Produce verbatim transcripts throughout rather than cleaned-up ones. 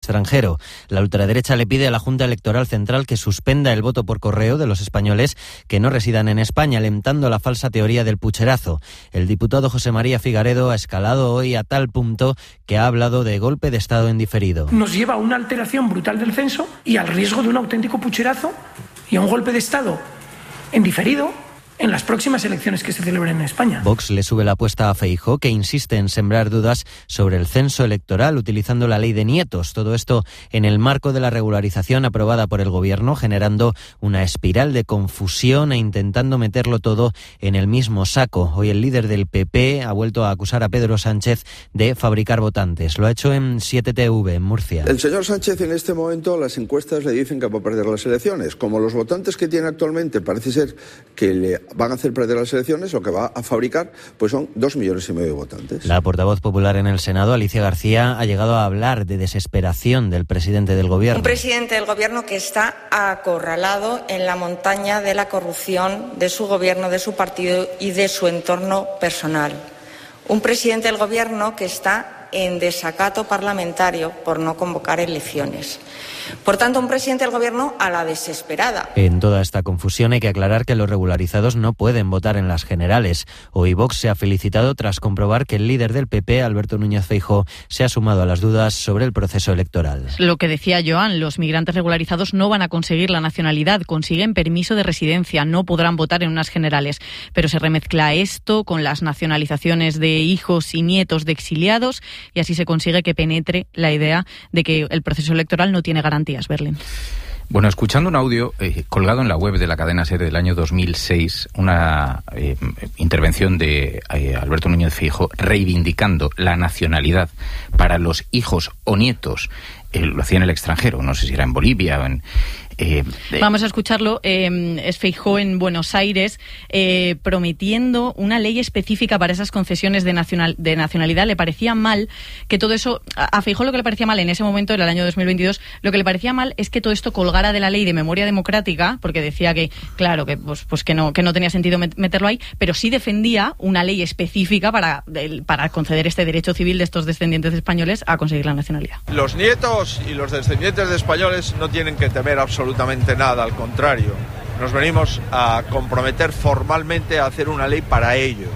extranjero. La ultraderecha le pide a la Junta Electoral Central que suspenda el voto por correo de los españoles que no residan en España, alentando la falsa teoría del pucherazo. El diputado José María Figaredo ha escalado hoy a tal punto que ha hablado de golpe de Estado en diferido. Nos lleva a una alteración brutal del censo y al riesgo de un auténtico pucherazo y a un golpe de Estado en diferido en las próximas elecciones que se celebren en España. Vox le sube la apuesta a Feijóo, que insiste en sembrar dudas sobre el censo electoral utilizando la ley de nietos. Todo esto en el marco de la regularización aprobada por el Gobierno, generando una espiral de confusión e intentando meterlo todo en el mismo saco. Hoy el líder del P P ha vuelto a acusar a Pedro Sánchez de fabricar votantes. Lo ha hecho en siete T V, en Murcia. El señor Sánchez en este momento, las encuestas le dicen que va a perder las elecciones. Como los votantes que tiene actualmente parece ser que le van a hacer perder las elecciones, lo que va a fabricar pues son dos millones y medio de votantes. La portavoz popular en el Senado, Alicia García, ha llegado a hablar de desesperación del presidente del Gobierno. Un presidente del Gobierno que está acorralado en la montaña de la corrupción de su Gobierno, de su partido y de su entorno personal. Un presidente del Gobierno que está en desacato parlamentario por no convocar elecciones. Por tanto, un presidente del Gobierno a la desesperada. En toda esta confusión hay que aclarar que los regularizados no pueden votar en las generales. Hoy Vox se ha felicitado tras comprobar que el líder del P P, Alberto Núñez Feijóo, se ha sumado a las dudas sobre el proceso electoral. Lo que decía Joan, los migrantes regularizados no van a conseguir la nacionalidad, consiguen permiso de residencia, no podrán votar en unas generales. Pero se remezcla esto con las nacionalizaciones de hijos y nietos de exiliados y así se consigue que penetre la idea de que el proceso electoral no tiene garantías. Berlín. Bueno, escuchando un audio eh, colgado en la web de la cadena SER del año dos mil seis, una eh, intervención de eh, Alberto Núñez Feijóo reivindicando la nacionalidad para los hijos o nietos, eh, lo hacía en el extranjero, no sé si era en Bolivia o en... Eh, eh. Vamos a escucharlo. Eh, es Feijóo en Buenos Aires eh, prometiendo una ley específica para esas concesiones de, nacional, de nacionalidad. Le parecía mal que todo eso... A Feijóo lo que le parecía mal en ese momento, era el año dos mil veintidós, lo que le parecía mal es que todo esto colgara de la ley de memoria democrática, porque decía que, claro, que pues, pues que no que no tenía sentido meterlo ahí, pero sí defendía una ley específica para, para conceder este derecho civil de estos descendientes españoles a conseguir la nacionalidad. Los nietos y los descendientes de españoles no tienen que temer absolutamente absolutamente nada, al contrario. Nos venimos a comprometer formalmente a hacer una ley para ellos,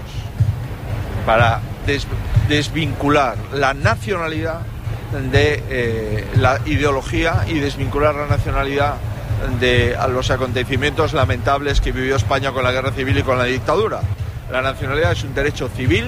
para des- desvincular la nacionalidad de eh, la ideología y desvincular la nacionalidad de a los acontecimientos lamentables que vivió España con la guerra civil y con la dictadura. La nacionalidad es un derecho civil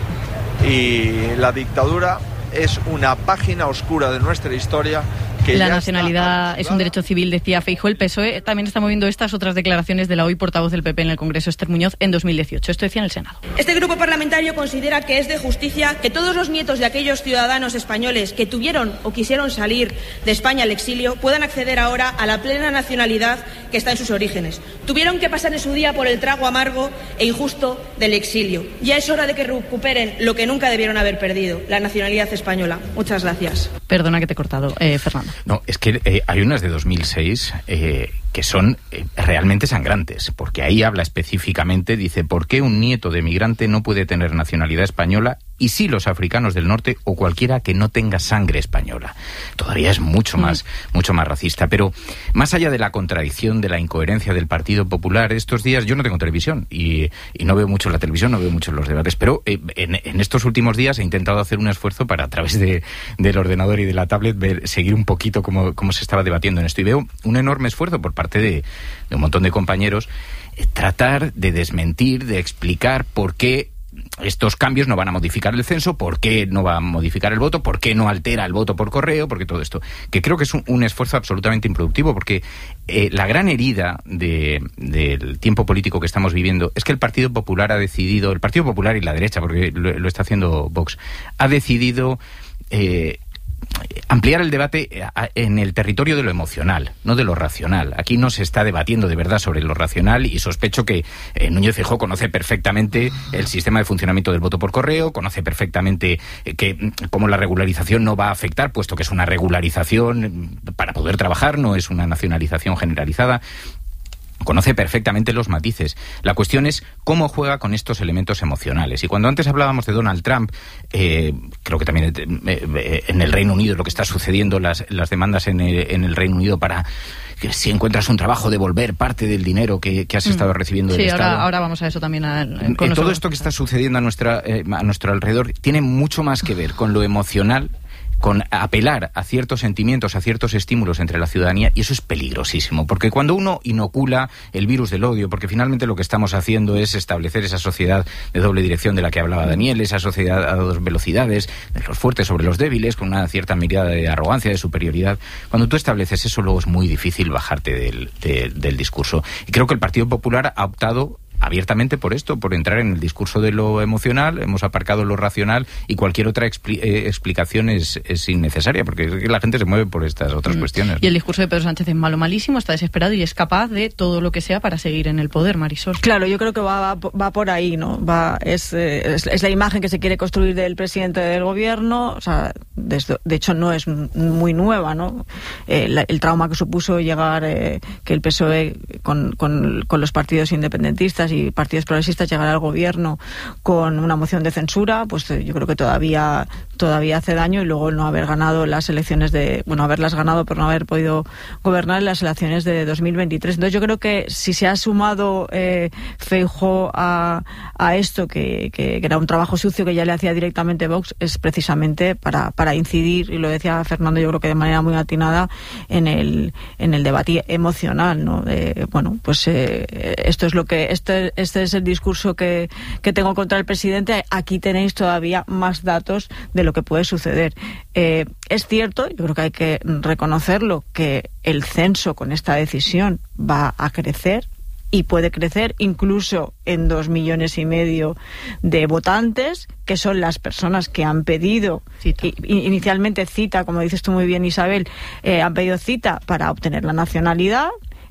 y la dictadura es una página oscura de nuestra historia. Que la nacionalidad es un derecho civil, decía Feijóo. El P S O E también está moviendo estas otras declaraciones de la hoy portavoz del P P en el Congreso, Esther Muñoz, en dos mil dieciocho. Esto decía en el Senado. Este grupo parlamentario considera que es de justicia que todos los nietos de aquellos ciudadanos españoles que tuvieron o quisieron salir de España al exilio puedan acceder ahora a la plena nacionalidad que está en sus orígenes. Tuvieron que pasar en su día por el trago amargo e injusto del exilio. Ya es hora de que recuperen lo que nunca debieron haber perdido, la nacionalidad española. Muchas gracias. Perdona que te he cortado, eh, Fernando. No, es que eh, hay unas de dos mil seis eh, que son eh, realmente sangrantes, porque ahí habla específicamente, dice, ¿por qué un nieto de migrante no puede tener nacionalidad española y sí los africanos del norte o cualquiera que no tenga sangre española? Todavía es mucho más, mm. mucho más racista. Pero más allá de la contradicción, de la incoherencia del Partido Popular, estos días yo no tengo televisión y, y no veo mucho la televisión, no veo mucho los debates, pero eh, en, en estos últimos días he intentado hacer un esfuerzo para, a través de, del ordenador y de la tablet, ver, seguir un poquito cómo, cómo se estaba debatiendo en esto. Y veo un enorme esfuerzo por parte de, de un montón de compañeros eh, tratar de desmentir, de explicar por qué estos cambios no van a modificar el censo, por qué no va a modificar el voto, por qué no altera el voto por correo, porque todo esto, que creo que es un, un esfuerzo absolutamente improductivo, porque eh, la gran herida de, del tiempo político que estamos viviendo es que el Partido Popular ha decidido, el Partido Popular y la derecha, porque lo, lo está haciendo Vox, ha decidido eh, ampliar el debate en el territorio de lo emocional, no de lo racional. Aquí no se está debatiendo de verdad sobre lo racional y sospecho que eh, Núñez Feijóo conoce perfectamente el sistema de funcionamiento del voto por correo, conoce perfectamente eh, que cómo la regularización no va a afectar, puesto que es una regularización para poder trabajar, no es una nacionalización generalizada. conoce perfectamente los matices. La cuestión es cómo juega con estos elementos emocionales. Y cuando antes hablábamos de Donald Trump, eh, creo que también eh, en el Reino Unido, lo que está sucediendo, las, las demandas en el, en el Reino Unido para que si encuentras un trabajo, devolver parte del dinero que, que has estado recibiendo del sí, Estado. Ahora, ahora vamos a eso también. A, con todo nosotros. Esto que está sucediendo a, nuestra, eh, a nuestro alrededor tiene mucho más que ver con lo emocional, con apelar a ciertos sentimientos, a ciertos estímulos entre la ciudadanía, y eso es peligrosísimo, porque cuando uno inocula el virus del odio, porque finalmente lo que estamos haciendo es establecer esa sociedad de doble dirección de la que hablaba Daniel, esa sociedad a dos velocidades, de los fuertes sobre los débiles, con una cierta mirada de arrogancia, de superioridad. Cuando tú estableces eso, luego es muy difícil bajarte del, de, del discurso. Y creo que el Partido Popular ha optado abiertamente por esto, por entrar en el discurso de lo emocional. Hemos aparcado lo racional y cualquier otra expli- eh, explicación es, es innecesaria, porque es que la gente se mueve por estas otras mm. cuestiones. Y el discurso de Pedro Sánchez es malo, malísimo, está desesperado y es capaz de todo lo que sea para seguir en el poder, Marisol. Claro, yo creo que va, va, va por ahí, ¿no? Va, es, es, es la imagen que se quiere construir del presidente del gobierno, o sea, desde, de hecho no es muy nueva, ¿no? Eh, la, el trauma que supuso llegar, eh, que el P S O E con, con, con los partidos independentistas y partidos progresistas llegar al gobierno con una moción de censura, pues yo creo que todavía todavía hace daño, y luego no haber ganado las elecciones de, bueno, haberlas ganado pero no haber podido gobernar en las elecciones de dos mil veintitrés. Entonces yo creo que si se ha sumado eh, Feijóo a, a esto, que, que, que era un trabajo sucio que ya le hacía directamente Vox, es precisamente para, para incidir, y lo decía Fernando yo creo que de manera muy atinada, en el, en el debate emocional, ¿no? De, bueno, pues eh, esto es lo que este Este es el discurso que, que tengo contra el presidente. Aquí tenéis todavía más datos de lo que puede suceder. Eh, es cierto, yo creo que hay que reconocerlo, que el censo con esta decisión va a crecer, y puede crecer incluso en dos millones y medio de votantes, que son las personas que han pedido cita. inicialmente cita, como dices tú muy bien, Isabel, eh, han pedido cita para obtener la nacionalidad.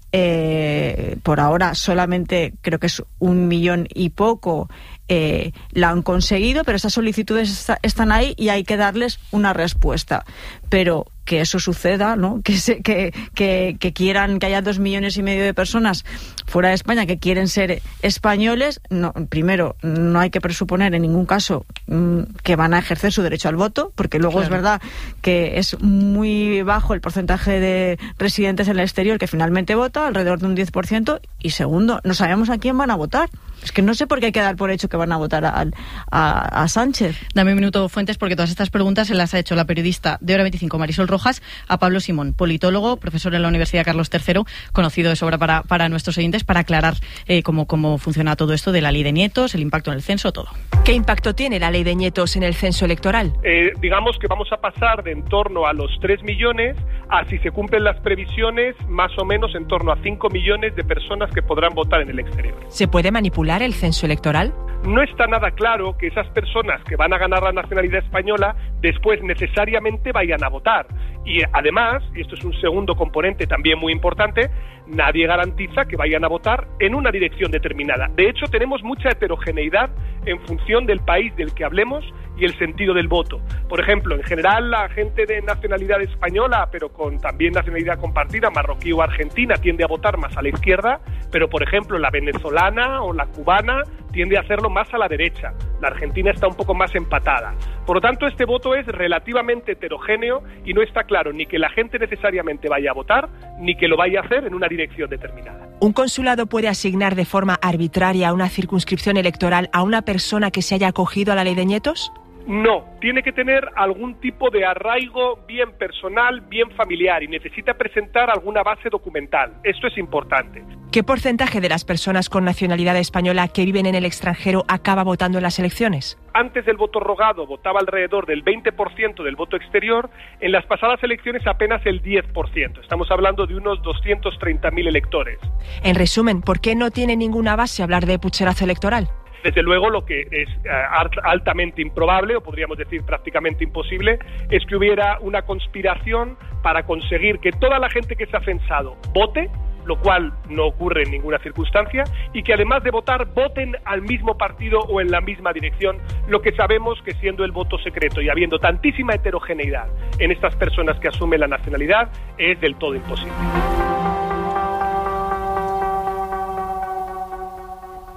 Eh, por ahora solamente creo que es un millón y poco eh, la han conseguido, pero esas solicitudes está, están ahí y hay que darles una respuesta. Pero que eso suceda, ¿no? Que, se, que, que, que quieran que haya dos millones y medio de personas fuera de España que quieren ser españoles, no, primero, no hay que presuponer en ningún caso mmm, que van a ejercer su derecho al voto, porque luego claro. Es verdad que es muy bajo el porcentaje de residentes en el exterior que finalmente vota, alrededor de un diez por ciento, y segundo, no sabemos a quién van a votar. Es que no sé por qué hay que dar por hecho que van a votar a, a, a Sánchez. Dame un minuto, Fuentes, porque todas estas preguntas se las ha hecho la periodista de Hora veinticinco, Marisol Rojas, a Pablo Simón, politólogo, profesor en la Universidad Carlos tercero, conocido de sobra para, para nuestros oyentes, para aclarar eh, cómo, cómo funciona todo esto de la ley de nietos, el impacto en el censo, todo. ¿Qué impacto tiene la ley de nietos en el censo electoral? Eh, digamos que vamos a pasar de en torno a los tres millones a, si se cumplen las previsiones, más o menos en torno a cinco millones de personas que podrán votar en el exterior. ¿Se puede manipular el censo electoral? No está nada claro que esas personas que van a ganar la nacionalidad española después necesariamente vayan a votar. Y además, y esto es un segundo componente también muy importante, nadie garantiza que vayan a votar en una dirección determinada. De hecho, tenemos mucha heterogeneidad en función del país del que hablemos y el sentido del voto. Por ejemplo, en general, la gente de nacionalidad española, pero con también nacionalidad compartida, marroquí o argentina, tiende a votar más a la izquierda, pero, por ejemplo, la venezolana o la cubana tiende a hacerlo más a la derecha. La argentina está un poco más empatada. Por lo tanto, este voto es relativamente heterogéneo y no está claro ni que la gente necesariamente vaya a votar, ni que lo vaya a hacer en una dirección determinada. ¿Un consulado puede asignar de forma arbitraria una circunscripción electoral a una persona que se haya acogido a la ley de nietos? No, tiene que tener algún tipo de arraigo bien personal, bien familiar, y necesita presentar alguna base documental. Esto es importante. ¿Qué porcentaje de las personas con nacionalidad española que viven en el extranjero acaba votando en las elecciones? Antes del voto rogado votaba alrededor del veinte por ciento del voto exterior, en las pasadas elecciones apenas el diez por ciento. Estamos hablando de unos doscientos treinta mil electores. En resumen, ¿por qué no tiene ninguna base hablar de pucherazo electoral? Desde luego, lo que es uh, altamente improbable, o podríamos decir prácticamente imposible, es que hubiera una conspiración para conseguir que toda la gente que se ha censado vote, lo cual no ocurre en ninguna circunstancia, y que además de votar, voten al mismo partido o en la misma dirección, lo que sabemos que, siendo el voto secreto y habiendo tantísima heterogeneidad en estas personas que asumen la nacionalidad, es del todo imposible.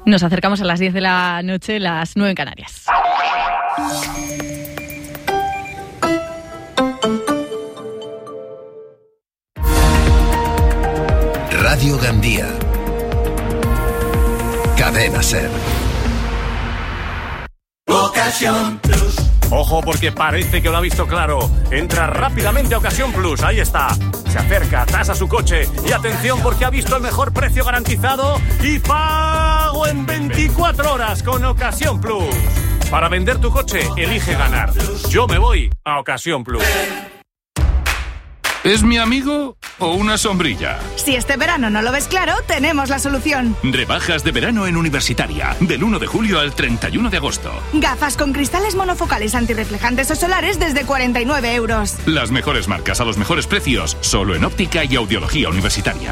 Nos acercamos a las diez de la noche, las nueve en Canarias. Radio Gandía. Cadena Ser. Ocasión Plus. Ojo, porque parece que lo ha visto claro. Entra rápidamente a Ocasión Plus, ahí está. Se acerca, tasa su coche y atención porque ha visto el mejor precio garantizado y pago en veinticuatro horas con Ocasión Plus. Para vender tu coche, elige ganar. Yo me voy a Ocasión Plus. ¿Es mi amigo o una sombrilla? Si este verano no lo ves claro, tenemos la solución. Rebajas de verano en Universitaria, del uno de julio al treinta y uno de agosto. Gafas con cristales monofocales antirreflejantes o solares desde cuarenta y nueve euros. Las mejores marcas a los mejores precios, solo en Òptica i Audiologia Universitària.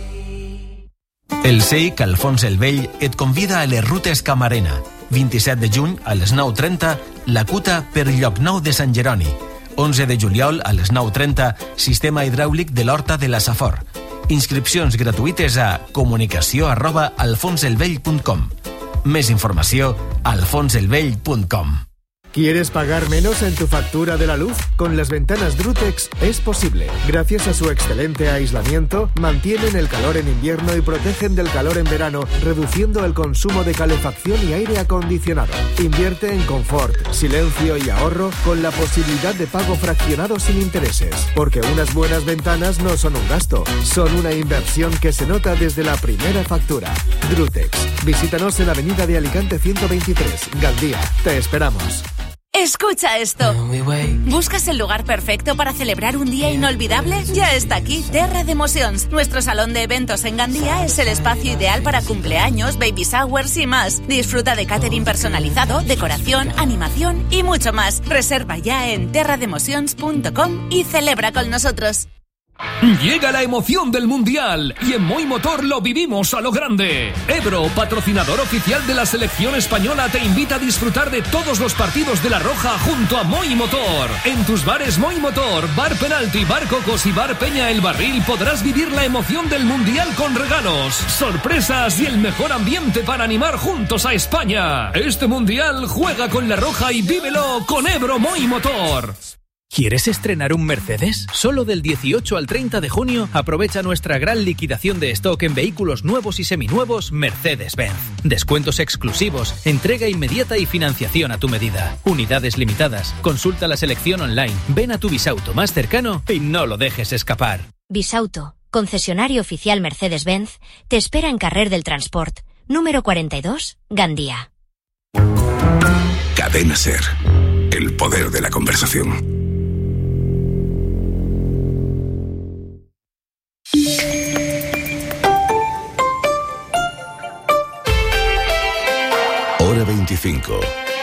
El S E I C Alfons el Vell et convida a les rutes Camarena. vint-i-set de juny a les nou trenta, la Cuta per Llocnou de Sant Jeroni. onze de juliol a les nou trenta, sistema hidràulic de l'Horta de la Safor. Inscripcions gratuïtes a comunicació arroba alfonselvell punt com. Més informació a alfonselvell punt com. ¿Quieres pagar menos en tu factura de la luz? Con las ventanas Drutex es posible. Gracias a su excelente aislamiento, mantienen el calor en invierno y protegen del calor en verano, reduciendo el consumo de calefacción y aire acondicionado. Invierte en confort, silencio y ahorro con la posibilidad de pago fraccionado sin intereses. Porque unas buenas ventanas no son un gasto, son una inversión que se nota desde la primera factura. Drutex. Visítanos en Avenida de Alicante ciento veintitrés, Gandía. Te esperamos. Escucha esto. ¿Buscas el lugar perfecto para celebrar un día inolvidable? Ya está aquí, Terra de Emocions. Nuestro salón de eventos en Gandía es el espacio ideal para cumpleaños, baby showers y más. Disfruta de catering personalizado, decoración, animación y mucho más. Reserva ya en terra de emocions punto com y celebra con nosotros. Llega la emoción del Mundial y en Moi Motor lo vivimos a lo grande. Ebro, patrocinador oficial de la selección española, te invita a disfrutar de todos los partidos de La Roja junto a Moi Motor. En tus bares Moi Motor, Bar Penalti, Bar Cocos y Bar Peña El Barril podrás vivir la emoción del Mundial con regalos, sorpresas y el mejor ambiente para animar juntos a España. Este Mundial juega con La Roja y vívelo con Ebro Moi Motor. ¿Quieres estrenar un Mercedes? Solo del dieciocho al treinta de junio aprovecha nuestra gran liquidación de stock en vehículos nuevos y seminuevos Mercedes-Benz. Descuentos exclusivos, entrega inmediata y financiación a tu medida. Unidades limitadas. Consulta la selección online. Ven a tu Bisauto más cercano y no lo dejes escapar. Bisauto, concesionario oficial Mercedes-Benz, te espera en Carrer del Transport, número cuarenta y dos, Gandía. Cadena Ser. El poder de la conversación. Hora veinticinco.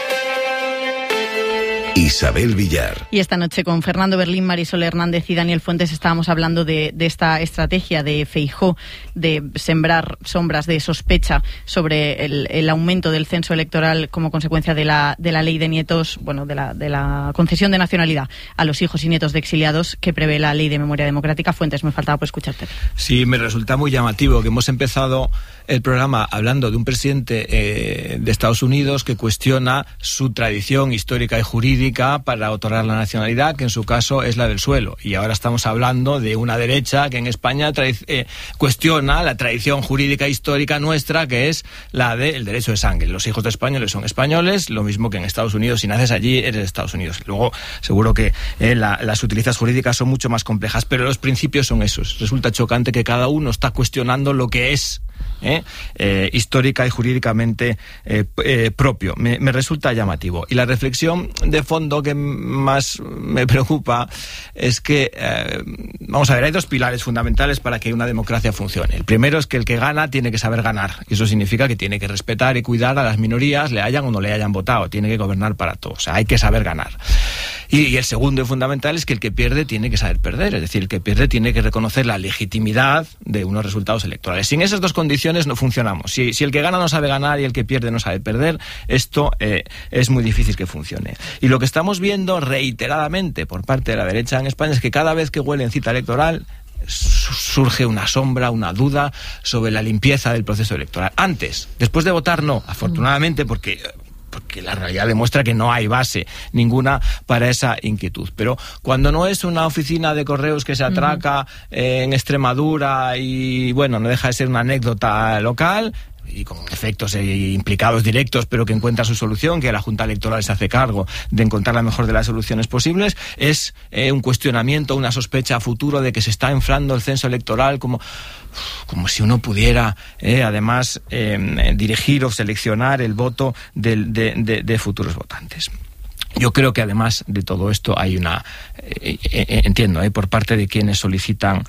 Isabel Villar. Y esta noche con Fernando Berlín, Marisol Hernández y Daniel Fuentes estábamos hablando de, de esta estrategia de Feijóo de sembrar sombras de sospecha sobre el, el aumento del censo electoral como consecuencia de la, de la ley de nietos, bueno, de la, de la concesión de nacionalidad a los hijos y nietos de exiliados que prevé la ley de memoria democrática. Fuentes, me faltaba por escucharte. Sí, me resulta muy llamativo que hemos empezado el programa hablando de un presidente eh, de Estados Unidos que cuestiona su tradición histórica y jurídica para otorgar la nacionalidad, que en su caso es la del suelo. Y ahora estamos hablando de una derecha que en España eh, cuestiona la tradición jurídica histórica nuestra, que es la del derecho de sangre. Los hijos de españoles son españoles, lo mismo que en Estados Unidos. Si naces allí, eres de Estados Unidos. Luego, seguro que eh, la, las utilizas jurídicas son mucho más complejas, pero los principios son esos. Resulta chocante que cada uno está cuestionando lo que es Eh, eh, histórica y jurídicamente eh, eh, propio. Me, me resulta llamativo. Y la reflexión de fondo que más me preocupa es que, eh, vamos a ver, hay dos pilares fundamentales para que una democracia funcione. El primero es que el que gana tiene que saber ganar. Y eso significa que tiene que respetar y cuidar a las minorías, le hayan o no le hayan votado. Tiene que gobernar para todos. O sea, hay que saber ganar. Y, y el segundo y fundamental es que el que pierde tiene que saber perder. Es decir, el que pierde tiene que reconocer la legitimidad de unos resultados electorales. Sin esas dos condiciones no funcionamos. Si, si el que gana no sabe ganar y el que pierde no sabe perder, esto eh, es muy difícil que funcione. Y lo que estamos viendo reiteradamente por parte de la derecha en España es que cada vez que huelen cita electoral, surge una sombra, una duda sobre la limpieza del proceso electoral. Antes, después de votar, no, afortunadamente, porque... porque la realidad demuestra que no hay base ninguna para esa inquietud. Pero cuando no es una oficina de correos que se atraca uh-huh. eh, en Extremadura y, bueno, no deja de ser una anécdota local y con efectos eh, implicados directos, pero que encuentra su solución, que la Junta Electoral se hace cargo de encontrar la mejor de las soluciones posibles, es eh, un cuestionamiento, una sospecha a futuro de que se está inflando el censo electoral como... como si uno pudiera, eh, además, eh, dirigir o seleccionar el voto de, de, de, de futuros votantes. Yo creo que además de todo esto hay una, eh, eh, entiendo, eh, por parte de quienes solicitan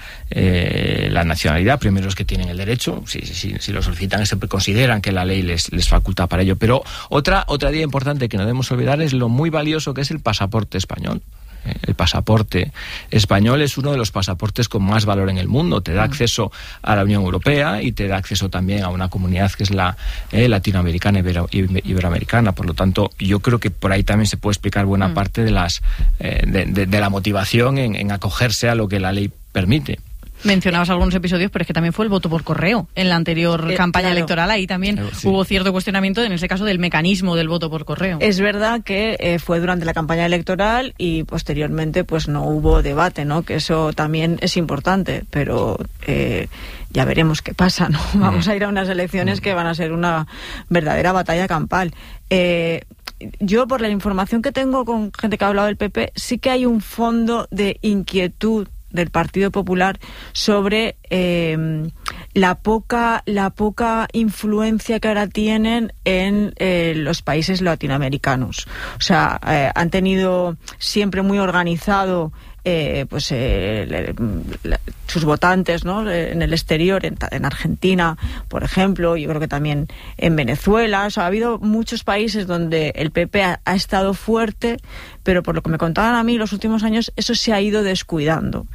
eh, la nacionalidad, primero los que tienen el derecho, si, si, si lo solicitan es porque consideran que la ley les, les faculta para ello, pero otra, otra idea importante que no debemos olvidar es lo muy valioso que es el pasaporte español. El pasaporte español es uno de los pasaportes con más valor en el mundo. Te da acceso a la Unión Europea y te da acceso también a una comunidad que es la eh, latinoamericana ibero, iberoamericana. Por lo tanto, yo creo que por ahí también se puede explicar buena mm. parte de las eh, de, de, de la motivación en, en acogerse a lo que la ley permite. Mencionabas algunos episodios, pero es que también fue el voto por correo en la anterior eh, campaña claro. electoral. Ahí también eh, sí. hubo cierto cuestionamiento, en ese caso, del mecanismo del voto por correo. Es verdad que eh, fue durante la campaña electoral y posteriormente pues no hubo debate, ¿no? Que eso también es importante, pero eh, ya veremos qué pasa, ¿no? Vamos a ir a unas elecciones que van a ser una verdadera batalla campal. Eh, yo, por la información que tengo con gente que ha hablado del P P, sí que hay un fondo de inquietud del Partido Popular sobre eh, la poca la poca influencia que ahora tienen en eh, los países latinoamericanos. O sea, eh, han tenido siempre muy organizado Eh, pues eh, le, le, sus votantes, ¿no? En el exterior, en, en Argentina, por ejemplo, yo creo que también en Venezuela. O sea, ha habido muchos países donde el P P ha, ha estado fuerte, pero por lo que me contaban a mí los últimos años, eso se ha ido descuidando.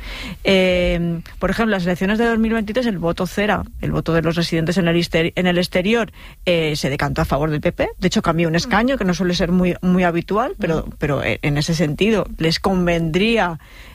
Eh, por ejemplo, las elecciones de dos mil veintitrés, el voto cera, el voto de los residentes en el, exter- en el exterior, eh, se decantó a favor del P P. De hecho, cambió un escaño, que no suele ser muy, muy habitual, pero, pero en ese sentido les convendría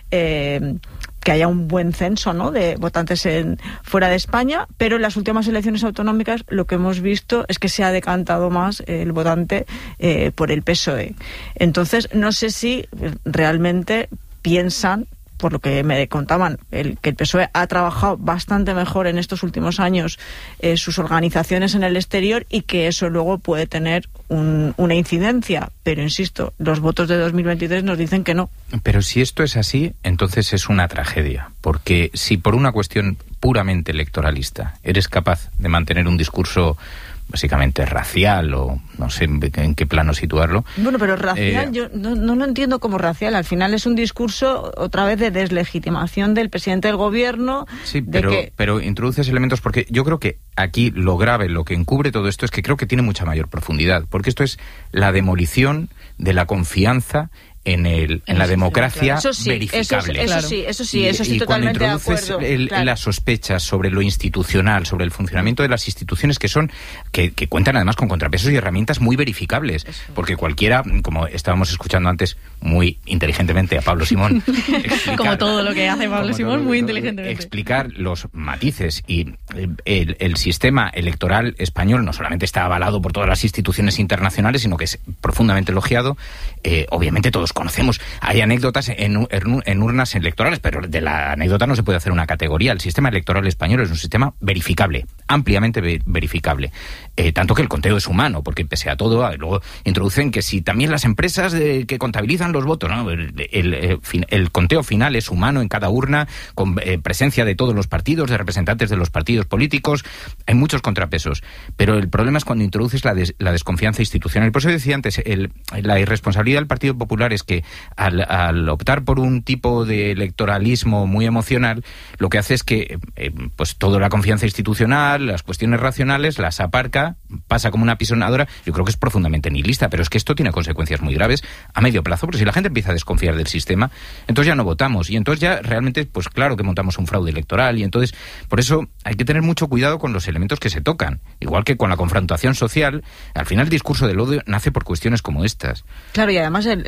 Eh, que haya un buen censo, ¿no? de votantes en, fuera de España, pero en las últimas elecciones autonómicas lo que hemos visto es que se ha decantado más eh, el votante eh, por el P S O E. Entonces, no sé si realmente piensan, por lo que me contaban, el, que el P S O E ha trabajado bastante mejor en estos últimos años eh, sus organizaciones en el exterior y que eso luego puede tener un, una incidencia. Pero, insisto, los votos de dos mil veintitrés nos dicen que no. Pero si esto es así, entonces es una tragedia. Porque si por una cuestión puramente electoralista eres capaz de mantener un discurso básicamente racial, o no sé en qué plano situarlo. Bueno, pero racial, eh, yo no, no lo entiendo como racial. Al final es un discurso, otra vez, de deslegitimación del presidente del gobierno. Sí, de pero, que... pero introduces elementos, porque yo creo que aquí lo grave, lo que encubre todo esto, es que creo que tiene mucha mayor profundidad, porque esto es la demolición de la confianza en el en la democracia eso sí, verificable. Eso, eso sí, eso sí, y, eso estoy y totalmente de cuando introduces acuerdo. El, claro. las sospechas sobre lo institucional, sobre el funcionamiento de las instituciones que son que, que cuentan además con contrapesos y herramientas muy verificables, eso. Porque cualquiera, como estábamos escuchando antes muy inteligentemente a Pablo Simón, explicar, como todo lo que hace Pablo Simón, muy inteligentemente, explicar los matices y el, el sistema electoral español no solamente está avalado por todas las instituciones internacionales, sino que es profundamente elogiado. Eh, obviamente todos conocemos, hay anécdotas en, en urnas electorales, pero de la anécdota no se puede hacer una categoría. El sistema electoral español es un sistema verificable, ampliamente ve- verificable. Eh, tanto que el conteo es humano, porque pese a todo, luego introducen que si también las empresas de, que contabilizan los votos, ¿no? el, el, el, el conteo final es humano en cada urna, con eh, presencia de todos los partidos, de representantes de los partidos políticos. Hay muchos contrapesos, pero el problema es cuando introduces la, des, la desconfianza institucional. Y por eso decía antes, el, la irresponsabilidad del Partido Popular es que al, al optar por un tipo de electoralismo muy emocional, lo que hace es que eh, pues toda la confianza institucional, las cuestiones racionales, las aparca, pasa como una pisonadora. Yo creo que es profundamente nihilista, pero es que esto tiene consecuencias muy graves a medio plazo, porque si la gente empieza a desconfiar del sistema, entonces ya no votamos, y entonces ya realmente, pues claro que montamos un fraude electoral, y entonces, por eso hay que tener mucho cuidado con los elementos que se tocan, igual que con la confrontación social. Al final el discurso del odio nace por cuestiones como estas. Claro, y además el, el, el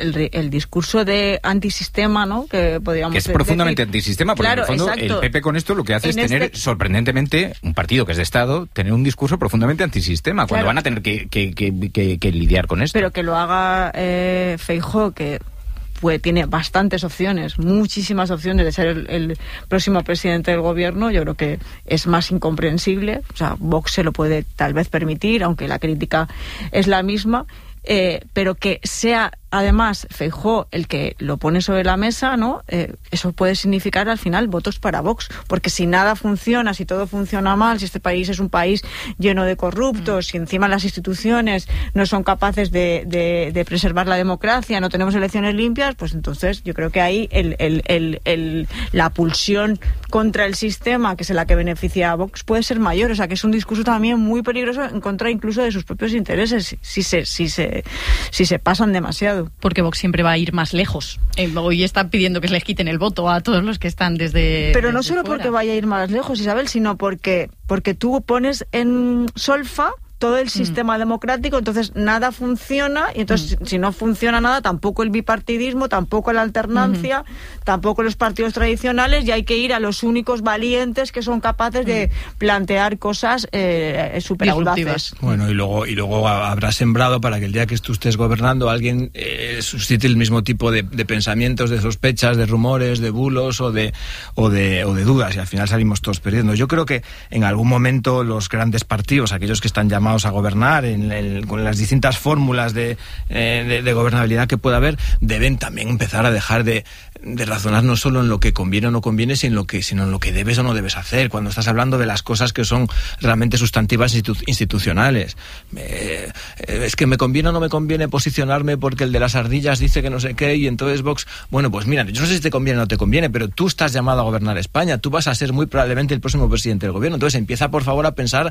el discurso de antisistema, ¿no? Que podríamos que es decir, profundamente antisistema, porque claro, en el fondo exacto. el P P con esto lo que hace En es tener, este... sorprendentemente, un partido que es de Estado, tener un discurso profundamente antisistema, cuando Claro. van a tener que, que, que, que, que lidiar con esto. Pero que lo haga eh, Feijóo, que pues tiene bastantes opciones, muchísimas opciones de ser el, el próximo presidente del gobierno, yo creo que es más incomprensible. O sea, Vox se lo puede tal vez permitir, aunque la crítica es la misma, eh, pero que sea además Feijóo el que lo pone sobre la mesa, ¿no? Eh, eso puede significar al final votos para Vox, porque si nada funciona, si todo funciona mal, si este país es un país lleno de corruptos, mm. si encima las instituciones no son capaces de, de, de preservar la democracia, no tenemos elecciones limpias, pues entonces yo creo que ahí el, el, el, el, la pulsión contra el sistema, que es la que beneficia a Vox, puede ser mayor. O sea, que es un discurso también muy peligroso en contra incluso de sus propios intereses, si se, si se, si se pasan demasiado. Porque Vox siempre va a ir más lejos. Eh, hoy están pidiendo que les quiten el voto a todos los que están desde Pero no desde solo fuera. porque vaya a ir más lejos, Isabel, sino porque, porque tú pones en solfa todo el sistema mm. democrático, entonces nada funciona, y entonces mm. si no funciona nada, tampoco el bipartidismo, tampoco la alternancia, mm. tampoco los partidos tradicionales, y hay que ir a los únicos valientes que son capaces mm. de plantear cosas eh, súper audaces. Bueno, y luego, y luego habrá sembrado para que el día que tú estés gobernando alguien eh, suscite el mismo tipo de, de pensamientos, de sospechas, de rumores, de bulos o de, o de, o de dudas, y al final salimos todos perdiendo. Yo creo que en algún momento los grandes partidos, aquellos que están llamados a gobernar en el, con las distintas fórmulas de, eh, de, de gobernabilidad que pueda haber, deben también empezar a dejar de, de razonar no solo en lo que conviene o no conviene, sino en lo que, sino en lo que debes o no debes hacer, cuando estás hablando de las cosas que son realmente sustantivas institu- institucionales. Eh, es que me conviene o no me conviene posicionarme porque el de las ardillas dice que no sé qué, y entonces Vox, bueno, pues mira, yo no sé si te conviene o no te conviene, pero tú estás llamado a gobernar España, tú vas a ser muy probablemente el próximo presidente del gobierno, entonces empieza por favor a pensar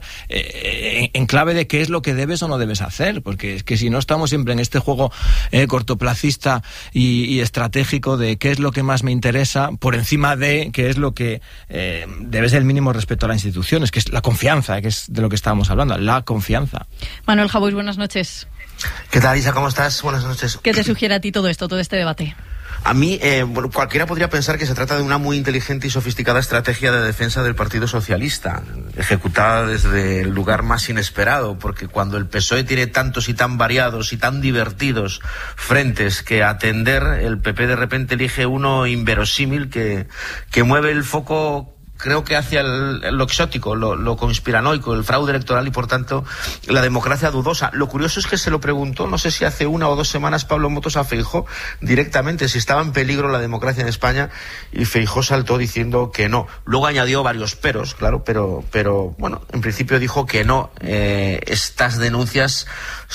eh, en, en clave de qué es lo que debes o no debes hacer, porque es que si no estamos siempre en este juego eh, cortoplacista y, y estratégico de qué es lo que más me interesa, por encima de qué es lo que eh, debe ser el mínimo respeto a las instituciones, que es la confianza, que es de lo que estábamos hablando, la confianza. Manuel Jabús, buenas noches. ¿Qué tal, Isa? ¿Cómo estás? Buenas noches. ¿Qué te sugiere a ti todo esto, todo este debate? A mí, eh, bueno, cualquiera podría pensar que se trata de una muy inteligente y sofisticada estrategia de defensa del Partido Socialista, ejecutada desde el lugar más inesperado, porque cuando el P S O E tiene tantos y tan variados y tan divertidos frentes que atender, el P P de repente elige uno inverosímil que, que mueve el foco, creo que hacia el, lo exótico, lo, lo conspiranoico, el fraude electoral y, por tanto, la democracia dudosa. Lo curioso es que se lo preguntó, no sé si hace una o dos semanas, Pablo Motos a Feijóo directamente, si estaba en peligro la democracia en España, y Feijóo saltó diciendo que no. Luego añadió varios peros, claro, pero, pero bueno, en principio dijo que no. Eh, estas denuncias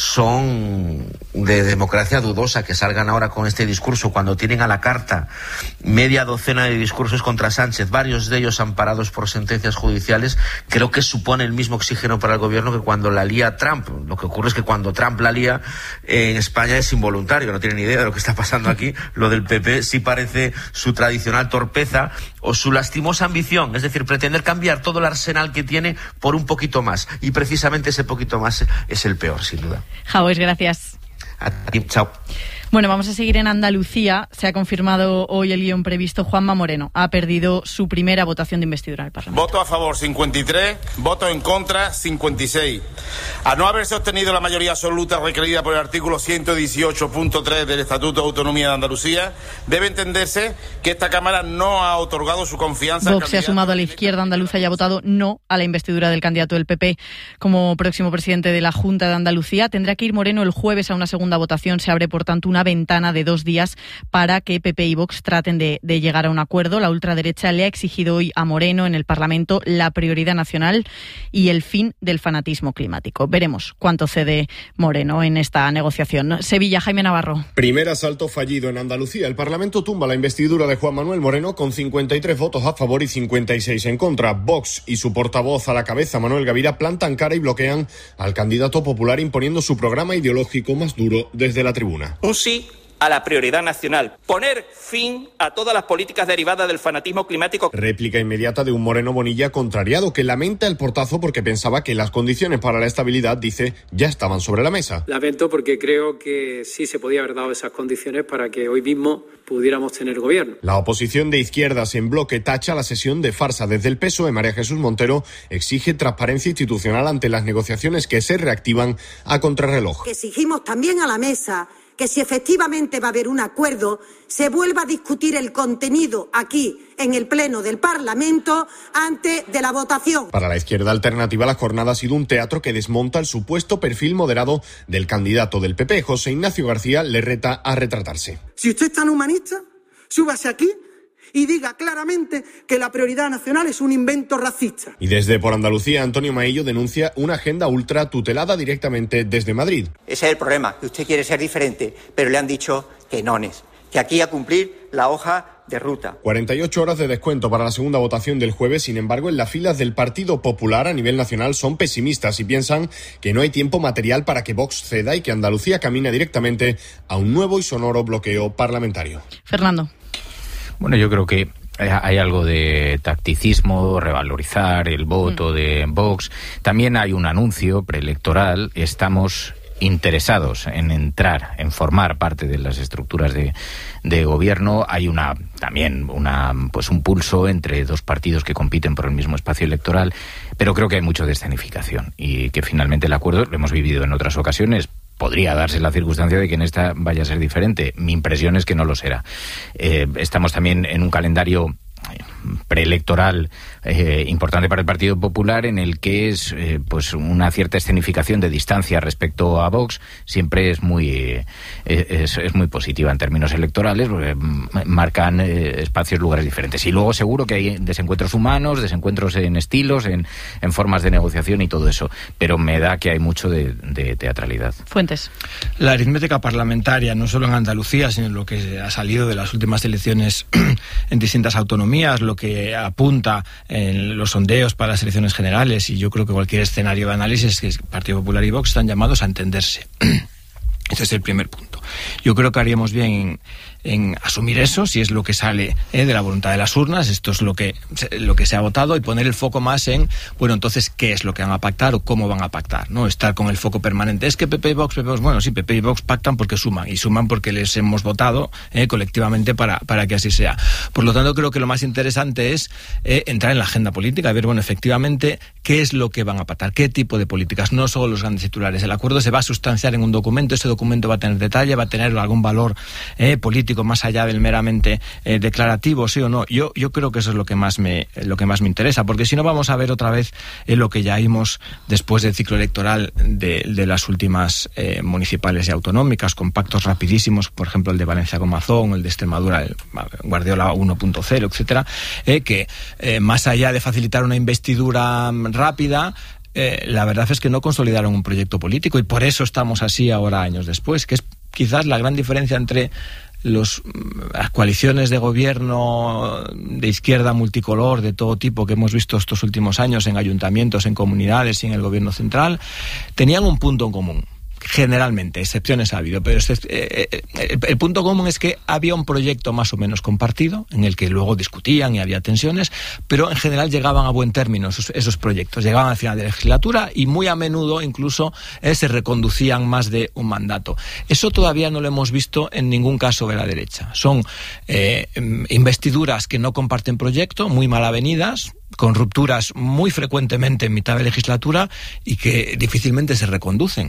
son de democracia dudosa, que salgan ahora con este discurso cuando tienen a la carta media docena de discursos contra Sánchez, varios de ellos amparados por sentencias judiciales. Creo que supone el mismo oxígeno para el gobierno que cuando la lía Trump. Lo que ocurre es que cuando Trump la lía eh, en España es involuntario, no tienen ni idea de lo que está pasando aquí. Lo del P P sí parece su tradicional torpeza o su lastimosa ambición, es decir, pretender cambiar todo el arsenal que tiene por un poquito más, y precisamente ese poquito más es el peor, sin duda. Jabús, gracias. A ti, chao. Bueno, vamos a seguir en Andalucía. Se ha confirmado hoy el guión previsto. Juanma Moreno ha perdido su primera votación de investidura en el Parlamento. Voto a favor cincuenta y tres, voto en contra cincuenta y seis. Al no haberse obtenido la mayoría absoluta requerida por el artículo ciento dieciocho punto tres del Estatuto de Autonomía de Andalucía, debe entenderse que esta Cámara no ha otorgado su confianza. Vox se ha sumado a la izquierda andaluza y ha votado no a la investidura del candidato del P P como próximo presidente de la Junta de Andalucía. Tendrá que ir Moreno el jueves a una segunda votación. Se abre, por tanto, una ventana de dos días para que P P y Vox traten de, de llegar a un acuerdo. La ultraderecha le ha exigido hoy a Moreno en el Parlamento la prioridad nacional y el fin del fanatismo climático. Veremos cuánto cede Moreno en esta negociación. Sevilla, Jaime Navarro. Primer asalto fallido en Andalucía. El Parlamento tumba la investidura de Juan Manuel Moreno con cincuenta y tres votos a favor y cincuenta y seis en contra. Vox y su portavoz a la cabeza, Manuel Gavira, plantan cara y bloquean al candidato popular imponiendo su programa ideológico más duro desde la tribuna. Un sí a la prioridad nacional, poner fin a todas las políticas derivadas del fanatismo climático. Réplica inmediata de un Moreno Bonilla contrariado que lamenta el portazo porque pensaba que las condiciones para la estabilidad, dice, ya estaban sobre la mesa. Lamento porque creo que sí se podía haber dado esas condiciones para que hoy mismo pudiéramos tener gobierno. La oposición de izquierdas en bloque tacha la sesión de farsa. Desde el P S O E, María Jesús Montero exige transparencia institucional ante las negociaciones que se reactivan a contrarreloj. Exigimos también a la mesa que si efectivamente va a haber un acuerdo, se vuelva a discutir el contenido aquí, en el Pleno del Parlamento, antes de la votación. Para la izquierda alternativa, la jornada ha sido un teatro que desmonta el supuesto perfil moderado del candidato del P P. José Ignacio García le reta a retratarse. Si usted es tan humanista, súbase aquí y diga claramente que la prioridad nacional es un invento racista. Y desde Por Andalucía, Antonio Maillo denuncia una agenda ultra tutelada directamente desde Madrid. Ese es el problema, que usted quiere ser diferente, pero le han dicho que no es, que aquí a cumplir la hoja de ruta. cuarenta y ocho horas de descuento para la segunda votación del jueves. Sin embargo, en las filas del Partido Popular a nivel nacional son pesimistas y piensan que no hay tiempo material para que Vox ceda y que Andalucía camina directamente a un nuevo y sonoro bloqueo parlamentario. Fernando. Bueno, yo creo que hay algo de tacticismo, revalorizar el voto de Vox. También hay un anuncio preelectoral. Estamos interesados en entrar, en formar parte de las estructuras de, de gobierno. Hay una también una pues un pulso entre dos partidos que compiten por el mismo espacio electoral, pero creo que hay mucho de escenificación y que finalmente el acuerdo, lo hemos vivido en otras ocasiones, podría darse la circunstancia de que en esta vaya a ser diferente. Mi impresión es que no lo será. Eh, estamos también en un calendario preelectoral eh, importante para el Partido Popular, en el que es eh, pues una cierta escenificación de distancia respecto a Vox siempre es muy eh, es, es muy positiva en términos electorales, porque marcan eh, espacios, lugares diferentes. Y luego seguro que hay desencuentros humanos, desencuentros en estilos, en, en formas de negociación y todo eso, pero me da que hay mucho de, de teatralidad. Fuentes. La aritmética parlamentaria, no solo en Andalucía, sino en lo que ha salido de las últimas elecciones en distintas autonomías, lo que apunta en los sondeos para las elecciones generales, y yo creo que cualquier escenario de análisis, es que el Partido Popular y Vox están llamados a entenderse. Ese es el primer punto. Yo creo que haríamos bien en, en asumir eso, si es lo que sale eh, de la voluntad de las urnas, esto es lo que, lo que se ha votado, y poner el foco más en, bueno, entonces, ¿qué es lo que van a pactar o cómo van a pactar? No estar con el foco permanente. Es que P P y Vox, P P y Vox, bueno, sí, P P y Vox pactan porque suman, y suman porque les hemos votado eh, colectivamente para, para que así sea. Por lo tanto, creo que lo más interesante es eh, entrar en la agenda política y ver, bueno, efectivamente, qué es lo que van a pactar, qué tipo de políticas, no solo los grandes titulares. El acuerdo se va a sustanciar en un documento, ese documento va a tener detalle, va a tener algún valor eh, político más allá del meramente eh, declarativo, sí o no. Yo yo creo que eso es lo que más me lo que más me interesa, porque si no vamos a ver otra vez eh, lo que ya vimos después del ciclo electoral de, de las últimas eh, municipales y autonómicas, con pactos rapidísimos, por ejemplo el de Valencia con Mazón, el de Extremadura, el Guardiola uno punto cero, etcétera, eh, que eh, más allá de facilitar una investidura rápida, Eh, la verdad es que no consolidaron un proyecto político, y por eso estamos así ahora, años después, que es quizás la gran diferencia entre los, las coaliciones de gobierno de izquierda multicolor de todo tipo que hemos visto estos últimos años en ayuntamientos, en comunidades y en el gobierno central. Tenían un punto en común. Generalmente, excepciones ha habido, pero este, eh, eh, el punto común es que había un proyecto más o menos compartido, en el que luego discutían y había tensiones, pero en general llegaban a buen término esos, esos proyectos, llegaban al final de la legislatura y muy a menudo incluso eh, se reconducían más de un mandato. Eso todavía no lo hemos visto en ningún caso de la derecha. Son eh, investiduras que no comparten proyecto, muy mal avenidas, con rupturas muy frecuentemente en mitad de legislatura y que difícilmente se reconducen.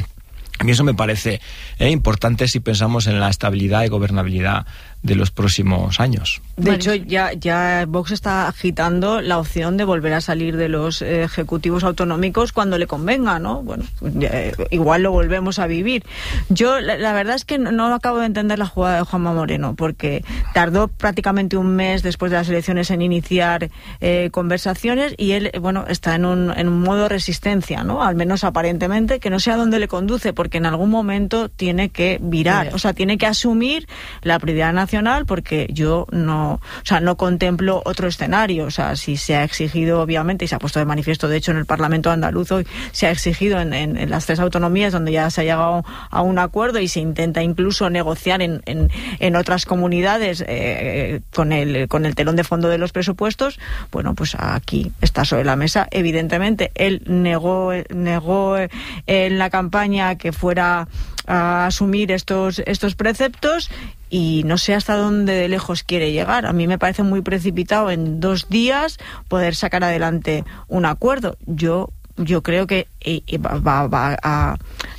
A mí eso me parece eh, importante si pensamos en la estabilidad y gobernabilidad de los próximos años. De hecho, ya, ya Vox está agitando la opción de volver a salir de los eh, ejecutivos autonómicos cuando le convenga, ¿no? Bueno, ya, eh, igual lo volvemos a vivir. Yo, la, la verdad es que no, no acabo de entender la jugada de Juanma Moreno, porque tardó prácticamente un mes después de las elecciones en iniciar eh, conversaciones, y él, bueno, está en un, en un modo resistencia, ¿no? Al menos aparentemente, que no sé a dónde le conduce, porque en algún momento tiene que virar, o sea, tiene que asumir la prioridad nacional nacional, porque yo no, o sea, no contemplo otro escenario. O sea, si se ha exigido, obviamente, y se ha puesto de manifiesto, de hecho, en el Parlamento andaluz hoy, se ha exigido en, en, en las tres autonomías donde ya se ha llegado a un acuerdo y se intenta incluso negociar en, en, en otras comunidades eh, con el con el telón de fondo de los presupuestos. Bueno, pues aquí está sobre la mesa. Evidentemente, él negó, negó en la campaña que fuera a asumir estos, estos preceptos, y no sé hasta dónde de lejos quiere llegar. A mí me parece muy precipitado en dos días poder sacar adelante un acuerdo. Yo yo creo que va, va a,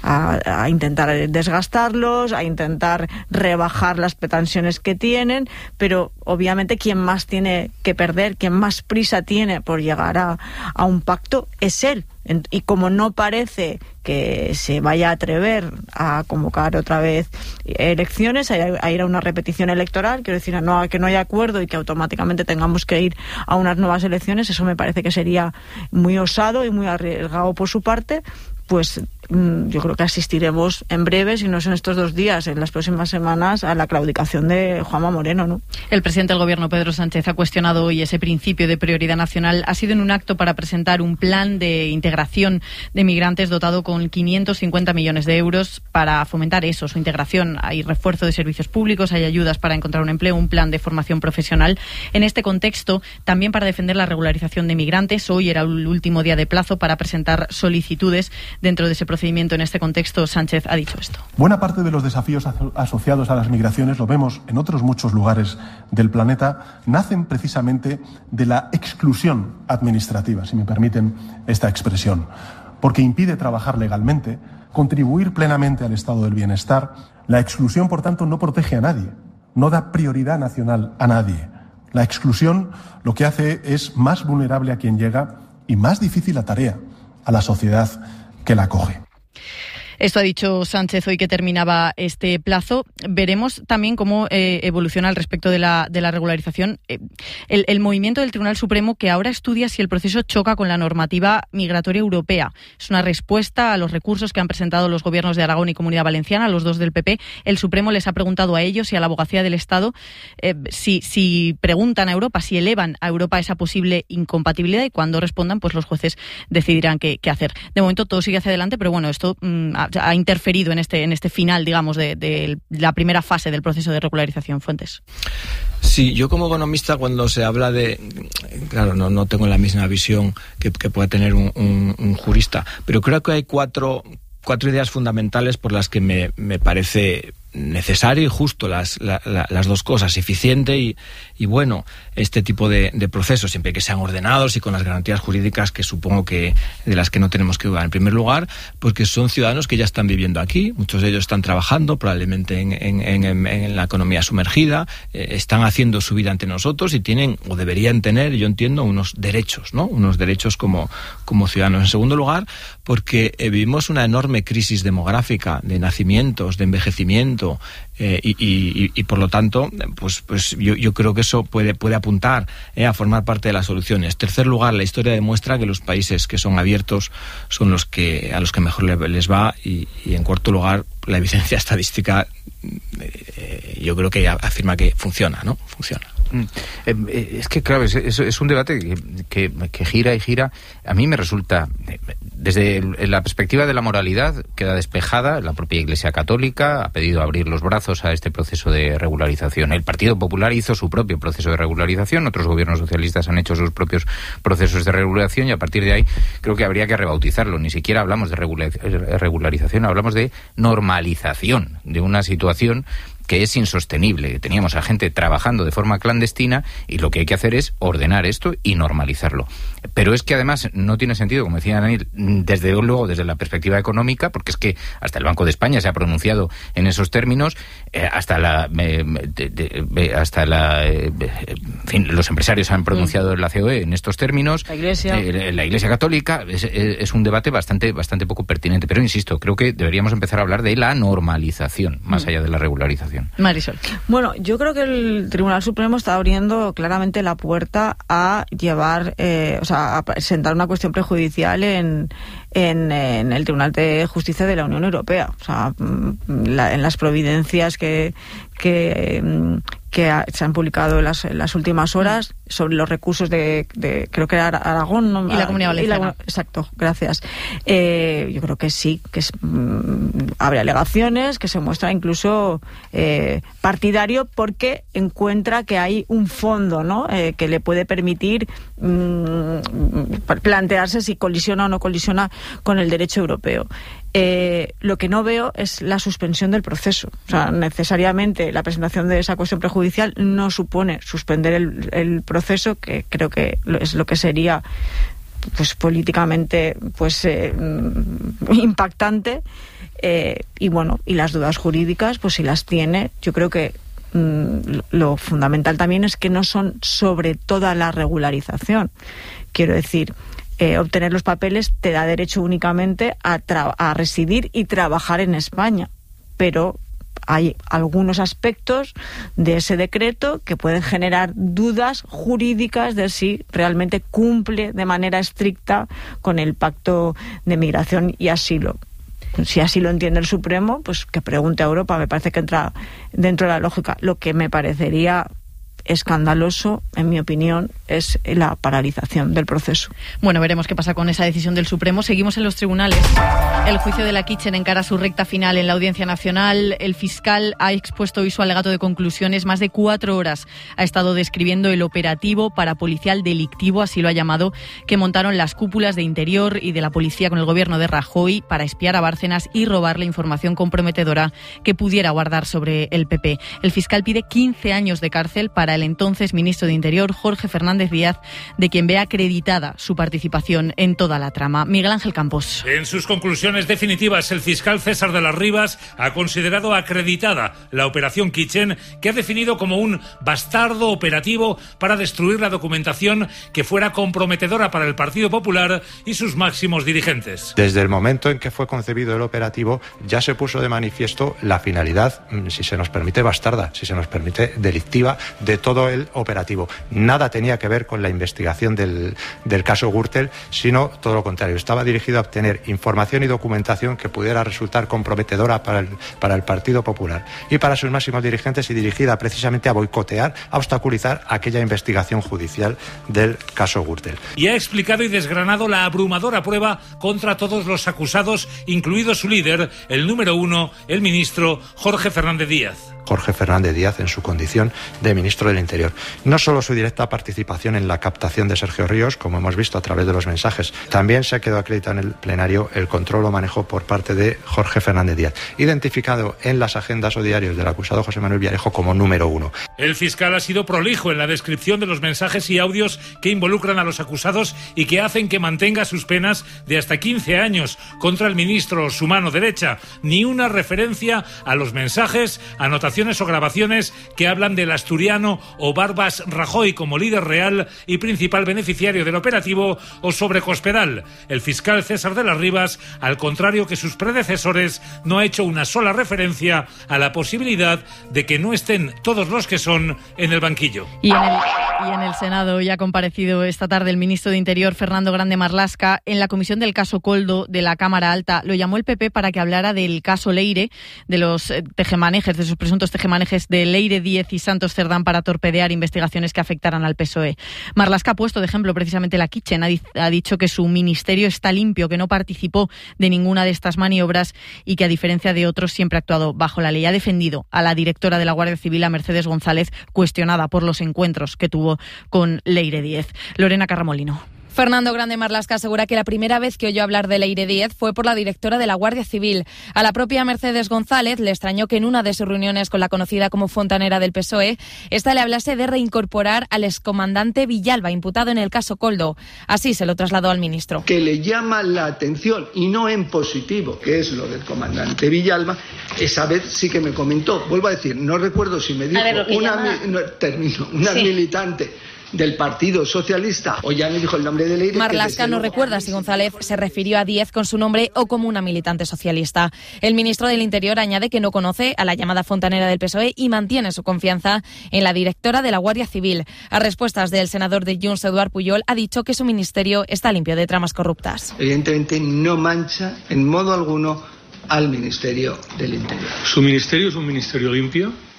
a, a intentar desgastarlos, a intentar rebajar las pretensiones que tienen, pero obviamente quien más tiene que perder, quien más prisa tiene por llegar a, a un pacto es él. Y como no parece que se vaya a atrever a convocar otra vez elecciones, a, a ir a una repetición electoral, quiero decir, a, no, a que no haya acuerdo y que automáticamente tengamos que ir a unas nuevas elecciones, eso me parece que sería muy osado y muy arriesgado por su parte. Pues yo creo que asistiremos en breve, si no es en estos dos días, en las próximas semanas, a la claudicación de Juanma Moreno, ¿no? El presidente del Gobierno, Pedro Sánchez, ha cuestionado hoy ese principio de prioridad nacional. Ha sido en un acto para presentar un plan de integración de migrantes dotado con quinientos cincuenta millones de euros para fomentar eso, su integración. Hay refuerzo de servicios públicos, hay ayudas para encontrar un empleo, un plan de formación profesional. En este contexto, también para defender la regularización de migrantes, hoy era el último día de plazo para presentar solicitudes dentro de ese procedimiento. En este contexto, Sánchez ha dicho esto. Buena parte de los desafíos aso- asociados a las migraciones, lo vemos en otros muchos lugares del planeta, nacen precisamente de la exclusión administrativa, si me permiten esta expresión, porque impide trabajar legalmente, contribuir plenamente al estado del bienestar. La exclusión, por tanto, no protege a nadie, no da prioridad nacional a nadie. La exclusión lo que hace es más vulnerable a quien llega y más difícil la tarea a la sociedad que la acoge. Esto ha dicho Sánchez hoy que terminaba este plazo. Veremos también cómo eh, evoluciona al respecto de la, de la regularización eh, el, el movimiento del Tribunal Supremo, que ahora estudia si el proceso choca con la normativa migratoria europea. Es una respuesta a los recursos que han presentado los gobiernos de Aragón y Comunidad Valenciana, los dos del P P. El Supremo les ha preguntado a ellos y a la Abogacía del Estado eh, si, si preguntan a Europa, si elevan a Europa esa posible incompatibilidad, y cuando respondan, pues los jueces decidirán qué, qué hacer. De momento todo sigue hacia adelante, pero bueno, esto mmm, ha, ha interferido en este en este final, digamos, de, de la primera fase del proceso de regularización. Fuentes. Sí, yo como economista, cuando se habla de... Claro, no, no tengo la misma visión que, que pueda tener un, un, un jurista, pero creo que hay cuatro, cuatro ideas fundamentales por las que me, me parece necesario y justo las, la, la, las dos cosas, eficiente y, y bueno, este tipo de, de procesos, siempre que sean ordenados y con las garantías jurídicas que supongo que de las que no tenemos que dudar. En primer lugar, porque son ciudadanos que ya están viviendo aquí, muchos de ellos están trabajando probablemente en, en, en, en la economía sumergida, eh, están haciendo su vida ante nosotros y tienen, o deberían tener, yo entiendo, unos derechos, ¿no? Unos derechos como, como ciudadanos. En segundo lugar, porque eh, vivimos una enorme crisis demográfica de nacimientos, de envejecimiento, Eh, y, y, y por lo tanto, pues, pues yo, yo creo que eso puede, puede apuntar eh, a formar parte de las soluciones. Tercer lugar, la historia demuestra que los países que son abiertos son los que a los que mejor les va, y, y en cuarto lugar, la evidencia estadística eh, yo creo que afirma que funciona, ¿no? Funciona. Es que, claro, es, es, es un debate que, que, que gira y gira. A mí me resulta, desde la perspectiva de la moralidad, queda despejada. La propia Iglesia Católica ha pedido abrir los brazos a este proceso de regularización. El Partido Popular hizo su propio proceso de regularización, otros gobiernos socialistas han hecho sus propios procesos de regularización, y a partir de ahí creo que habría que rebautizarlo. Ni siquiera hablamos de regularización, hablamos de normalización de una situación que es insostenible. Teníamos a gente trabajando de forma clandestina y lo que hay que hacer es ordenar esto y normalizarlo. Pero es que además no tiene sentido, como decía Daniel, desde luego desde la perspectiva económica, porque es que hasta el Banco de España se ha pronunciado en esos términos, eh, hasta la eh, de, de, hasta la eh, en fin, los empresarios han pronunciado en la C O E en estos términos. La Iglesia, eh, la Iglesia Católica. Es, es un debate bastante bastante poco pertinente, pero insisto, creo que deberíamos empezar a hablar de la normalización más mm. allá de la regularización. Marisol. Bueno, yo creo que el Tribunal Supremo está abriendo claramente la puerta a llevar, eh, o sea, a presentar una cuestión prejudicial en, en, en el Tribunal de Justicia de la Unión Europea. O sea, la, en las providencias que, que, que ha, se han publicado en las, en las últimas horas sobre los recursos de, de creo que era Aragón, ¿no? Y la Comunidad Valenciana. La, exacto, gracias. Eh, yo creo que sí, que es, mmm, abre alegaciones, que se muestra incluso eh, partidario porque encuentra que hay un fondo, ¿no? Eh, que le puede permitir mmm, plantearse si colisiona o no colisiona con el derecho europeo. Eh, lo que no veo es la suspensión del proceso. O sea, necesariamente la presentación de esa cuestión prejudicial no supone suspender el, el proceso, que creo que es lo que sería pues políticamente pues eh, impactante. Eh, y bueno, y las dudas jurídicas, pues si las tiene, yo creo que mm, lo fundamental también es que no son sobre toda la regularización. Quiero decir, Eh, obtener los papeles te da derecho únicamente a, tra- a residir y trabajar en España, pero hay algunos aspectos de ese decreto que pueden generar dudas jurídicas de si realmente cumple de manera estricta con el Pacto de Migración y Asilo. Si así lo entiende el Supremo, pues que pregunte a Europa. Me parece que entra dentro de la lógica. Lo que me parecería escandaloso, en mi opinión, es la paralización del proceso. Bueno, veremos qué pasa con esa decisión del Supremo. Seguimos en los tribunales. El juicio de la Kitchen encara su recta final en la Audiencia Nacional. El fiscal ha expuesto hoy su alegato de conclusiones. Más de cuatro horas ha estado describiendo el operativo parapolicial delictivo, así lo ha llamado, que montaron las cúpulas de Interior y de la Policía con el gobierno de Rajoy para espiar a Bárcenas y robarle información comprometedora que pudiera guardar sobre el P P. El fiscal pide quince años de cárcel para el entonces ministro de Interior, Jorge Fernández Díaz, de quien ve acreditada su participación en toda la trama. Miguel Ángel Campos. En sus conclusiones definitivas, el fiscal César de las Rivas ha considerado acreditada la operación Kitchen, que ha definido como un bastardo operativo para destruir la documentación que fuera comprometedora para el Partido Popular y sus máximos dirigentes. Desde el momento en que fue concebido el operativo, ya se puso de manifiesto la finalidad, si se nos permite bastarda, si se nos permite delictiva, de todo el operativo. Nada tenía que ver con la investigación del, del caso Gürtel, sino todo lo contrario. Estaba dirigido a obtener información y documentación que pudiera resultar comprometedora para el, para el Partido Popular y para sus máximos dirigentes, y dirigida precisamente a boicotear, a obstaculizar aquella investigación judicial del caso Gürtel. Y ha explicado y desgranado la abrumadora prueba contra todos los acusados, incluido su líder, el número uno, el ministro Jorge Fernández Díaz. Jorge Fernández Díaz en su condición de ministro del Interior. No solo su directa participación en la captación de Sergio Ríos, como hemos visto a través de los mensajes, también se ha quedado acreditado en el plenario el control o manejo por parte de Jorge Fernández Díaz, identificado en las agendas o diarios del acusado José Manuel Villarejo como número uno. El fiscal ha sido prolijo en la descripción de los mensajes y audios que involucran a los acusados y que hacen que mantenga sus penas de hasta quince años contra el ministro, su mano derecha. Ni una referencia a los mensajes, anotaciones o grabaciones que hablan del asturiano o Barbas Rajoy como líder real y principal beneficiario del operativo, o sobre Cospedal. El fiscal César de las Rivas, al contrario que sus predecesores, no ha hecho una sola referencia a la posibilidad de que no estén todos los que son en el banquillo. Y en el, y en el Senado ya ha comparecido esta tarde el ministro de Interior, Fernando Grande Marlaska, en la comisión del caso Koldo de la Cámara Alta. Lo llamó el P P para que hablara del caso Leire, de los tejemanejes, de sus presuntos tejemanejes de Leire Díez y Santos Cerdán para torpedear investigaciones que afectaran al P S O E. Marlaska ha puesto de ejemplo precisamente la Kitchen. Ha, di- ha dicho que su ministerio está limpio, que no participó de ninguna de estas maniobras y que, a diferencia de otros, siempre ha actuado bajo la ley. Ha defendido a la directora de la Guardia Civil, a Mercedes González, cuestionada por los encuentros que tuvo con Leire Díez. Lorena Carramolino. Fernando Grande Marlaska asegura que la primera vez que oyó hablar de Leire Díez fue por la directora de la Guardia Civil. A la propia Mercedes González le extrañó que en una de sus reuniones con la conocida como fontanera del P S O E, esta le hablase de reincorporar al excomandante Villalba, imputado en el caso Koldo. Así se lo trasladó al ministro. Que le llama la atención, y no en positivo, que es lo del comandante Villalba, esa vez sí que me comentó. Vuelvo a decir, no recuerdo si me dijo ver, una, llama... mi... no, termino, una sí. militante del Partido Socialista, o ya me dijo el nombre de Leire. Marlaska no recuerda si González se refirió a Díez con su nombre o como una militante socialista. El ministro del Interior añade que no conoce a la llamada fontanera del P S O E y mantiene su confianza en la directora de la Guardia Civil. A respuestas del senador de Junts, Eduard Pujol, ha dicho que su ministerio está limpio de tramas corruptas. Evidentemente no mancha en modo alguno al Ministerio del Interior. ¿Su ministerio es un ministerio limpio?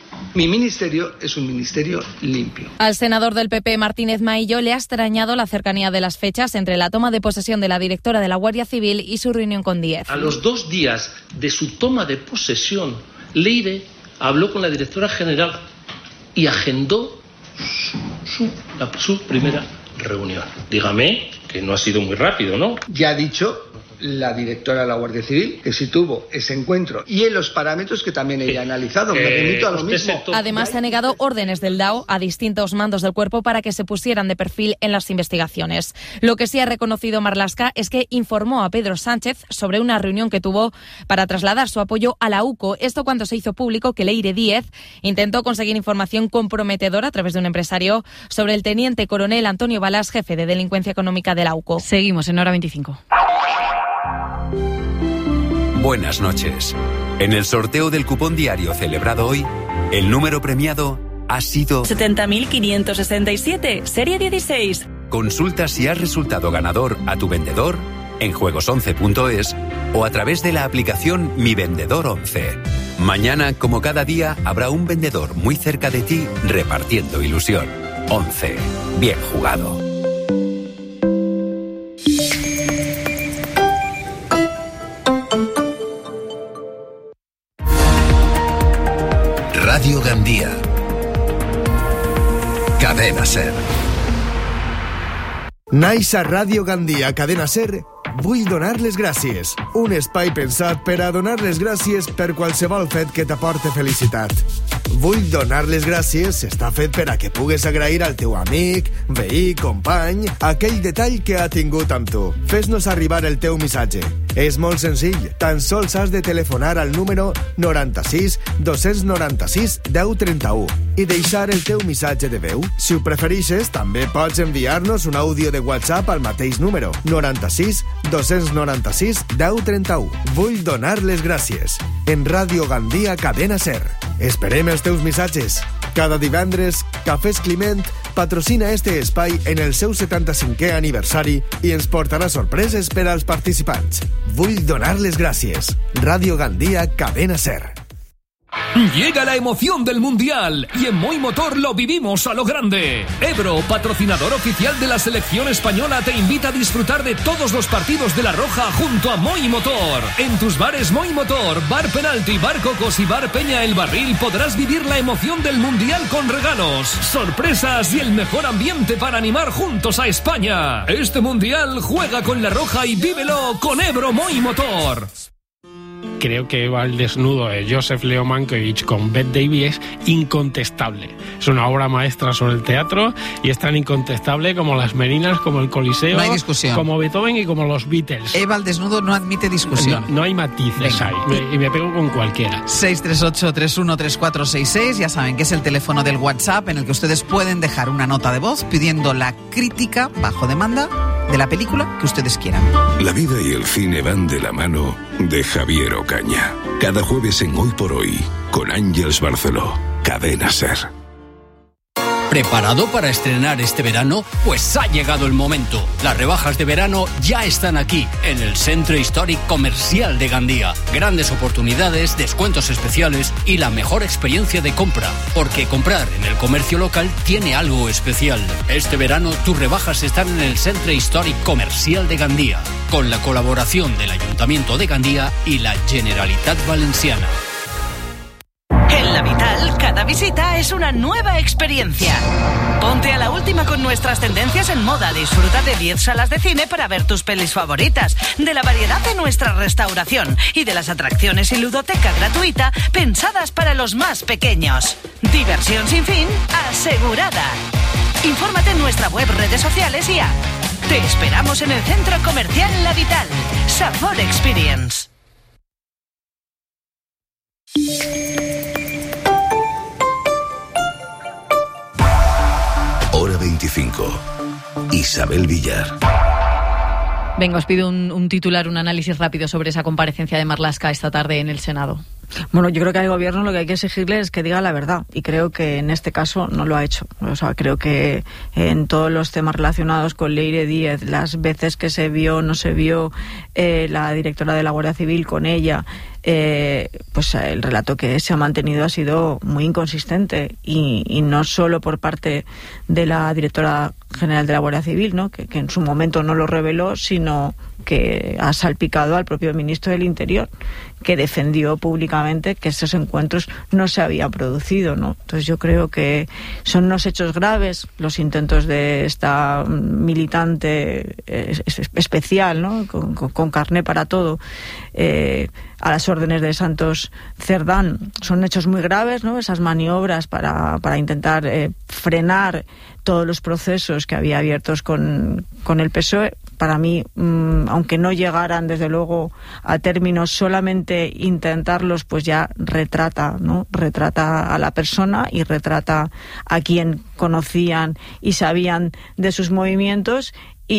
Mi ministerio es un ministerio limpio. Al senador del P P, Martínez Maillo, le ha extrañado la cercanía de las fechas entre la toma de posesión de la directora de la Guardia Civil y su reunión con Díez. A los dos días de su toma de posesión, Leire habló con la directora general y agendó su, su, la, su primera reunión. Dígame que no ha sido muy rápido, ¿no? Ya ha dicho la directora de la Guardia Civil que si tuvo ese encuentro y en los parámetros que también ella ha analizado. Me Eh, remito a lo usted mismo. se Además, se ha negado órdenes del D A O a distintos mandos del cuerpo para que se pusieran de perfil en las investigaciones. Lo que sí ha reconocido Marlaska es que informó a Pedro Sánchez sobre una reunión que tuvo para trasladar su apoyo a la UCO. Esto cuando se hizo público que Leire Díez intentó conseguir información comprometedora a través de un empresario sobre el teniente coronel Antonio Balas, jefe de delincuencia económica de la UCO. Seguimos en Hora veinticinco. Buenas noches. En el sorteo del cupón diario celebrado hoy, el número premiado ha sido setenta mil quinientos sesenta y siete, serie dieciséis. Consulta si has resultado ganador a tu vendedor en juegos once punto es o a través de la aplicación Mi Vendedor once. Mañana, como cada día, habrá un vendedor muy cerca de ti repartiendo ilusión. once. Bien jugado. Radio Gandía. Cadena Ser. Naix a Ràdio Gandia, Cadena Ser, vull donar les gràcies. Un espai pensat per a donar les gràcies per qualsevol fet que t'aporte felicitat. Vull donar les gràcies està fet per a que pugues agrair al teu amic, veí, company, aquell detall que ha tingut amb tu. Fes-nos arribar el teu missatge. És molt senzill, tan sols has de telefonar al número noranta-sis dos noranta-sis deu trenta-u i deixar el teu missatge de veu. Si ho preferixes, també pots enviar-nos un àudio de WhatsApp al mateix número, noranta-sis dos noranta-sis deu trenta-u. Vull donar les gràcies. En Ràdio Gandia, Cadena Ser. Esperem els teus missatges. Cada divendres, Cafès Climent patrocina este espai en el seu setanta-cinquè aniversari i ens portarà sorpreses per als participants. Vull donar les gràcies. Ràdio Gandia, Cadena Ser. Llega la emoción del Mundial y en Moi Motor lo vivimos a lo grande. Ebro, patrocinador oficial de la selección española, te invita a disfrutar de todos los partidos de La Roja junto a Moi Motor. En tus bares Moi Motor, Bar Penalti, Bar Cocos y Bar Peña El Barril podrás vivir la emoción del Mundial con regalos, sorpresas y el mejor ambiente para animar juntos a España. Este Mundial juega con La Roja y vívelo con Ebro Moi Motor. Creo que va el desnudo de Joseph Leo Mankiewicz con Bette Davis es incontestable. Es una obra maestra sobre el teatro y es tan incontestable como Las Meninas, como el Coliseo, no hay discusión, como Beethoven y como los Beatles. Eva al desnudo no admite discusión. No, no hay matices ahí. Me, y me pego con cualquiera. seis tres ocho, tres uno tres cuatro seis seis, ya saben que es el teléfono del WhatsApp en el que ustedes pueden dejar una nota de voz pidiendo la crítica bajo demanda de la película que ustedes quieran. La vida y el cine van de la mano de Javier Ocaña. Cada jueves en Hoy por Hoy, con Ángeles Barceló, Cadena Ser. ¿Preparado para estrenar este verano? Pues ha llegado el momento. Las rebajas de verano ya están aquí, en el Centre Històric Comercial de Gandía. Grandes oportunidades, descuentos especiales y la mejor experiencia de compra. Porque comprar en el comercio local tiene algo especial. Este verano tus rebajas están en el Centre Històric Comercial de Gandía, con la colaboración del Ayuntamiento de Gandía y la Generalitat Valenciana. En La Vital, cada visita es una nueva experiencia. Ponte a la última con nuestras tendencias en moda. Disfruta de diez salas de cine para ver tus pelis favoritas, de la variedad de nuestra restauración y de las atracciones y ludoteca gratuita pensadas para los más pequeños. Diversión sin fin asegurada. Infórmate en nuestra web, redes sociales y app. Te esperamos en el Centro Comercial La Vital. Sabor Experience. Hora veinticinco. Isabel Villar. Venga, os pido un, un titular, un análisis rápido sobre esa comparecencia de Marlaska esta tarde en el Senado. Bueno, yo creo que al gobierno lo que hay que exigirle es que diga la verdad, y creo que en este caso no lo ha hecho. O sea, creo que en todos los temas relacionados con Leire Díez, las veces que se vio, no se vio, eh, la directora de la Guardia Civil con ella, eh, pues el relato que se ha mantenido ha sido muy inconsistente y, y no solo por parte de la directora general de la Guardia Civil, ¿no? que, que en su momento no lo reveló, sino que ha salpicado al propio ministro del Interior, que defendió públicamente que esos encuentros no se habían producido, ¿no? Entonces yo creo que son unos hechos graves los intentos de esta militante eh, especial, ¿no? con, con, con carné para todo, eh, a las órdenes de Santos Cerdán. Son hechos muy graves, ¿no? Esas maniobras para, para intentar eh, frenar todos los procesos que había abiertos con, con el P S O E. Para mí, mmm, aunque no llegaran desde luego a términos, solamente intentarlos pues ya retrata, ¿no? Retrata a la persona y retrata a quien conocían y sabían de sus movimientos.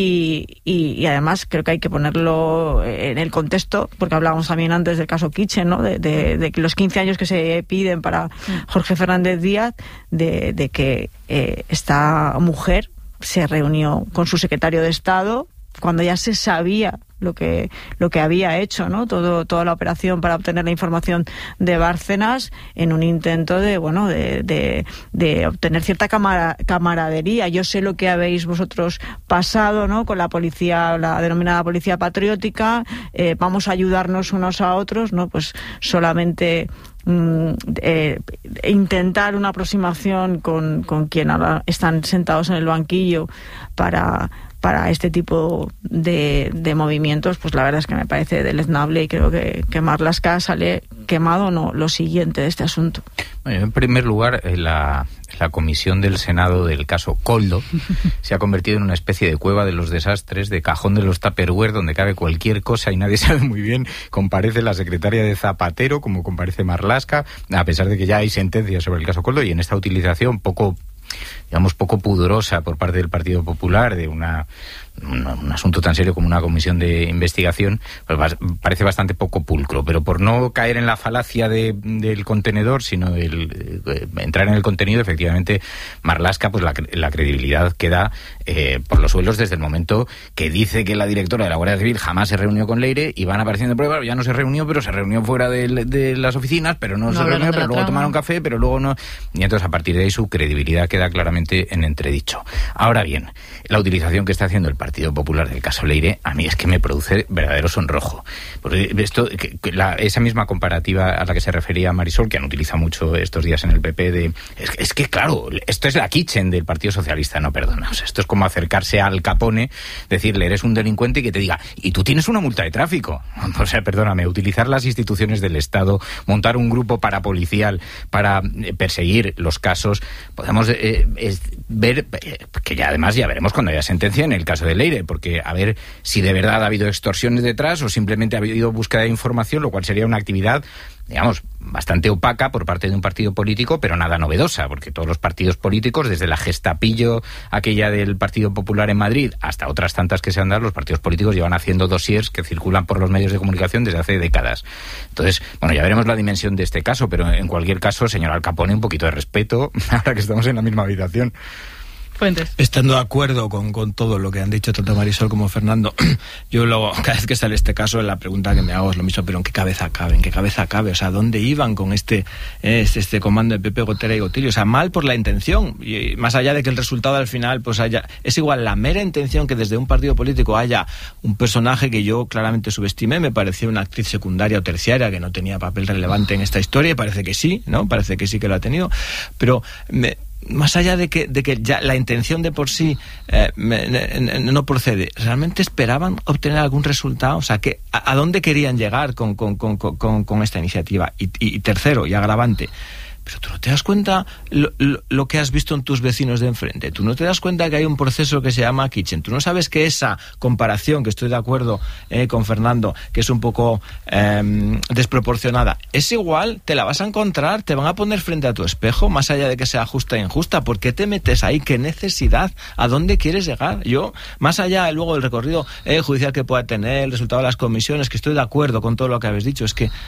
Y, y, y además creo que hay que ponerlo en el contexto, porque hablábamos también antes del caso Kitchen, ¿no? de, de, de que los quince años que se piden para Jorge Fernández Díaz, de, de que eh, esta mujer se reunió con su secretario de Estado cuando ya se sabía lo que lo que había hecho, ¿no? Todo toda la operación para obtener la información de Bárcenas, en un intento de bueno de, de, de obtener cierta camara, camaradería. Yo sé lo que habéis vosotros pasado, ¿no? Con la policía, la denominada policía patriótica, eh, vamos a ayudarnos unos a otros, ¿no? Pues solamente mm, eh, intentar una aproximación con, con quien ahora están sentados en el banquillo para para este tipo de, de movimientos, pues la verdad es que me parece deleznable y creo que, que Marlaska sale quemado, no, lo siguiente de este asunto. Bueno, en primer lugar, la, la comisión del Senado del caso Koldo se ha convertido en una especie de cueva de los desastres, de cajón de los Tupperware, donde cabe cualquier cosa y nadie sabe muy bien. Comparece la secretaria de Zapatero, como comparece Marlaska, a pesar de que ya hay sentencias sobre el caso Koldo, y en esta utilización poco digamos poco pudorosa por parte del Partido Popular de una un, un asunto tan serio como una comisión de investigación, pues va, parece bastante poco pulcro, pero por no caer en la falacia de, del contenedor, sino el, eh, entrar en el contenido, efectivamente Marlaska, pues la, la credibilidad queda eh, por los suelos desde el momento que dice que la directora de la Guardia Civil jamás se reunió con Leire, y van apareciendo pruebas, ya no se reunió, pero se reunió fuera de, de las oficinas, pero no, no se reunió, pero luego trama. Tomaron café, pero luego no, y entonces a partir de ahí su credibilidad queda claramente en entredicho. Ahora bien, la utilización que está haciendo el Partido Popular del caso Leire, a mí es que me produce verdadero sonrojo. Porque esto, que, que la, esa misma comparativa a la que se refería Marisol, que han utilizado mucho estos días en el P P, de es, es que claro, esto es la Kitchen del Partido Socialista, no, perdona. O sea, esto es como acercarse al Capone, decirle, eres un delincuente, y que te diga, y tú tienes una multa de tráfico. O sea, perdóname, utilizar las instituciones del Estado, montar un grupo parapolicial para eh, perseguir los casos, podemos eh, es, ver, eh, que ya además ya veremos cuando haya sentencia en el caso de Leire, porque a ver si de verdad ha habido extorsiones detrás o simplemente ha habido búsqueda de información, lo cual sería una actividad, digamos, bastante opaca por parte de un partido político, pero nada novedosa, porque todos los partidos políticos, desde la Gestapillo aquella del Partido Popular en Madrid hasta otras tantas que se han dado, los partidos políticos llevan haciendo dossiers que circulan por los medios de comunicación desde hace décadas. Entonces, bueno, ya veremos la dimensión de este caso, pero en cualquier caso, señor Al Capone, un poquito de respeto, ahora que estamos en la misma habitación. Fuentes. Estando de acuerdo con, con todo lo que han dicho tanto Marisol como Fernando, yo lo, cada vez que sale este caso, la pregunta que me hago es lo mismo, pero ¿en qué cabeza cabe? ¿En qué cabeza cabe? O sea, ¿dónde iban con este, este, este comando de Pepe Gotera y Gotillo? O sea, mal por la intención, y más allá de que el resultado al final pues haya, es igual la mera intención que desde un partido político haya un personaje que yo claramente subestimé, me parecía una actriz secundaria o terciaria que no tenía papel relevante en esta historia, y parece que sí, ¿no? Parece que sí que lo ha tenido, pero me, más allá de que, de que ya la intención de por sí eh, me, me, no procede, ¿realmente esperaban obtener algún resultado? O sea, que ¿a, a dónde querían llegar con, con, con, con, con esta iniciativa? Y, y, y tercero, y agravante, pero tú no te das cuenta lo, lo, lo que has visto en tus vecinos de enfrente, tú no te das cuenta que hay un proceso que se llama Kitchen, tú no sabes que esa comparación, que estoy de acuerdo eh, con Fernando, que es un poco eh, desproporcionada, es igual, te la vas a encontrar, te van a poner frente a tu espejo, más allá de que sea justa e injusta. ¿Por qué te metes ahí? ¿Qué necesidad? ¿A dónde quieres llegar? Yo, más allá luego del recorrido eh, judicial que pueda tener, el resultado de las comisiones, que estoy de acuerdo con todo lo que habéis dicho, es que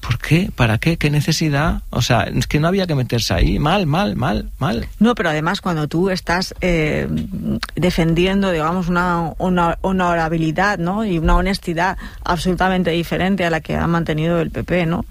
¿Por qué? ¿Para qué? ¿Qué necesidad? O sea, es que no había que meterse ahí. Mal, mal, mal, mal. No, pero además cuando tú estás eh, defendiendo, digamos, una, una honorabilidad, ¿no? Y una honestidad absolutamente diferente a la que ha mantenido el P P, ¿no?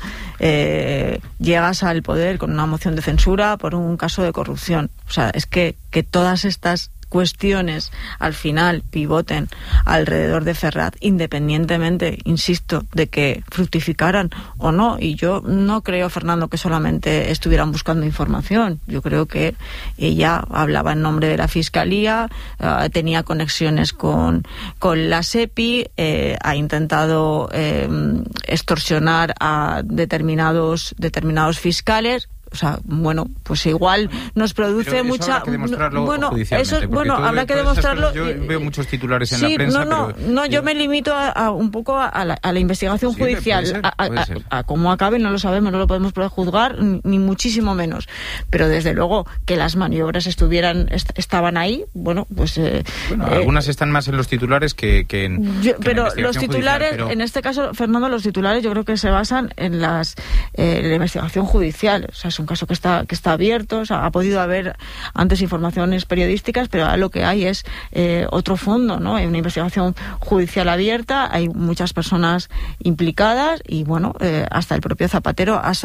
Eh, llegas al poder con una moción de censura por un caso de corrupción. O sea, es que, que todas estas cuestiones al final pivoten alrededor de Ferraz, independientemente, insisto, de que fructificaran o no. Y yo no creo, Fernando, que solamente estuvieran buscando información. Yo creo que ella hablaba en nombre de la Fiscalía, uh, tenía conexiones con, con la SEPI, eh, ha intentado eh, extorsionar a determinados, determinados fiscales. O sea, bueno, pues igual nos produce pero eso mucha... habrá que demostrarlo bueno, judicialmente, eso, bueno, todo, habrá que Cosas, demostrarlo... yo veo muchos titulares en sí, la prensa, no, no, pero... no, yo me limito a, a un poco a la, a la investigación sí, judicial. Ser, a, a, a, a cómo acabe no lo sabemos, no lo podemos prejuzgar, ni, ni muchísimo menos. Pero desde luego que las maniobras estuvieran est estaban ahí, bueno, pues... Eh, bueno, eh, algunas están más en los titulares que, que en... Yo, que pero en la los titulares, judicial, pero... en este caso, Fernando, los titulares yo creo que se basan en las eh, en la investigación judicial. O sea, es un caso que está que está abierto, o sea, ha podido haber antes informaciones periodísticas, pero ahora lo que hay es eh, otro fondo, ¿no? Hay una investigación judicial abierta, hay muchas personas implicadas y, bueno, eh, hasta el propio Zapatero ha,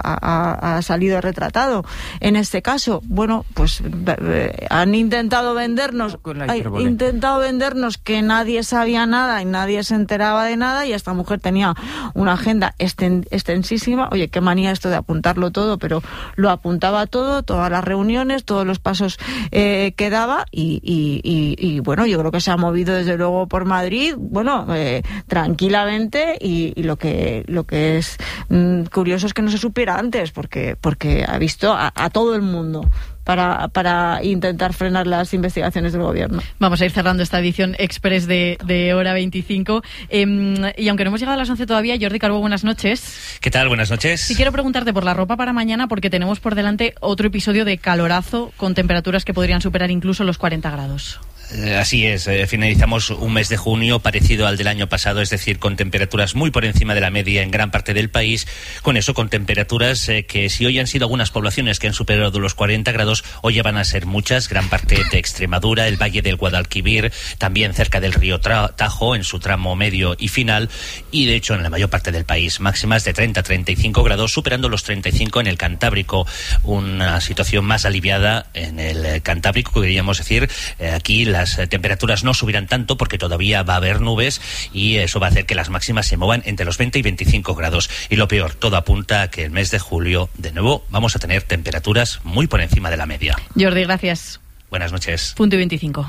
ha, ha salido retratado. En este caso, bueno, pues eh, han intentado vendernos, hay, intentado vendernos que nadie sabía nada y nadie se enteraba de nada, y esta mujer tenía una agenda esten, extensísima. Oye, qué manía esto de apuntarlo todo, pero lo apuntaba todo, todas las reuniones, todos los pasos eh, que daba y, y, y, y bueno, yo creo que se ha movido desde luego por Madrid, bueno, eh, tranquilamente y, y lo que lo que es mmm, curioso es que no se supiera antes, porque porque ha visto a, a todo el mundo para, para intentar frenar las investigaciones del gobierno. Vamos a ir cerrando esta edición express de, de Hora veinticinco. Eh, y aunque no hemos llegado a las once todavía, Jordi Carbó, buenas noches. ¿Qué tal? Buenas noches. Sí, quiero preguntarte por la ropa para mañana, porque tenemos por delante otro episodio de calorazo con temperaturas que podrían superar incluso los cuarenta grados. Así es, eh, finalizamos un mes de junio parecido al del año pasado, es decir, con temperaturas muy por encima de la media en gran parte del país. Con eso, con temperaturas eh, que si hoy han sido algunas poblaciones que han superado los cuarenta grados, hoy ya van a ser muchas, gran parte de Extremadura, el Valle del Guadalquivir, también cerca del río Tajo en su tramo medio y final, y de hecho en la mayor parte del país, máximas de treinta a treinta y cinco grados, superando los treinta y cinco en el Cantábrico, una situación más aliviada en el Cantábrico, podríamos decir. Eh, aquí la Las temperaturas no subirán tanto porque todavía va a haber nubes y eso va a hacer que las máximas se muevan entre los veinte y veinticinco grados. Y lo peor, todo apunta a que el mes de julio, de nuevo, vamos a tener temperaturas muy por encima de la media. Jordi, gracias. Buenas noches. Punto y veinticinco.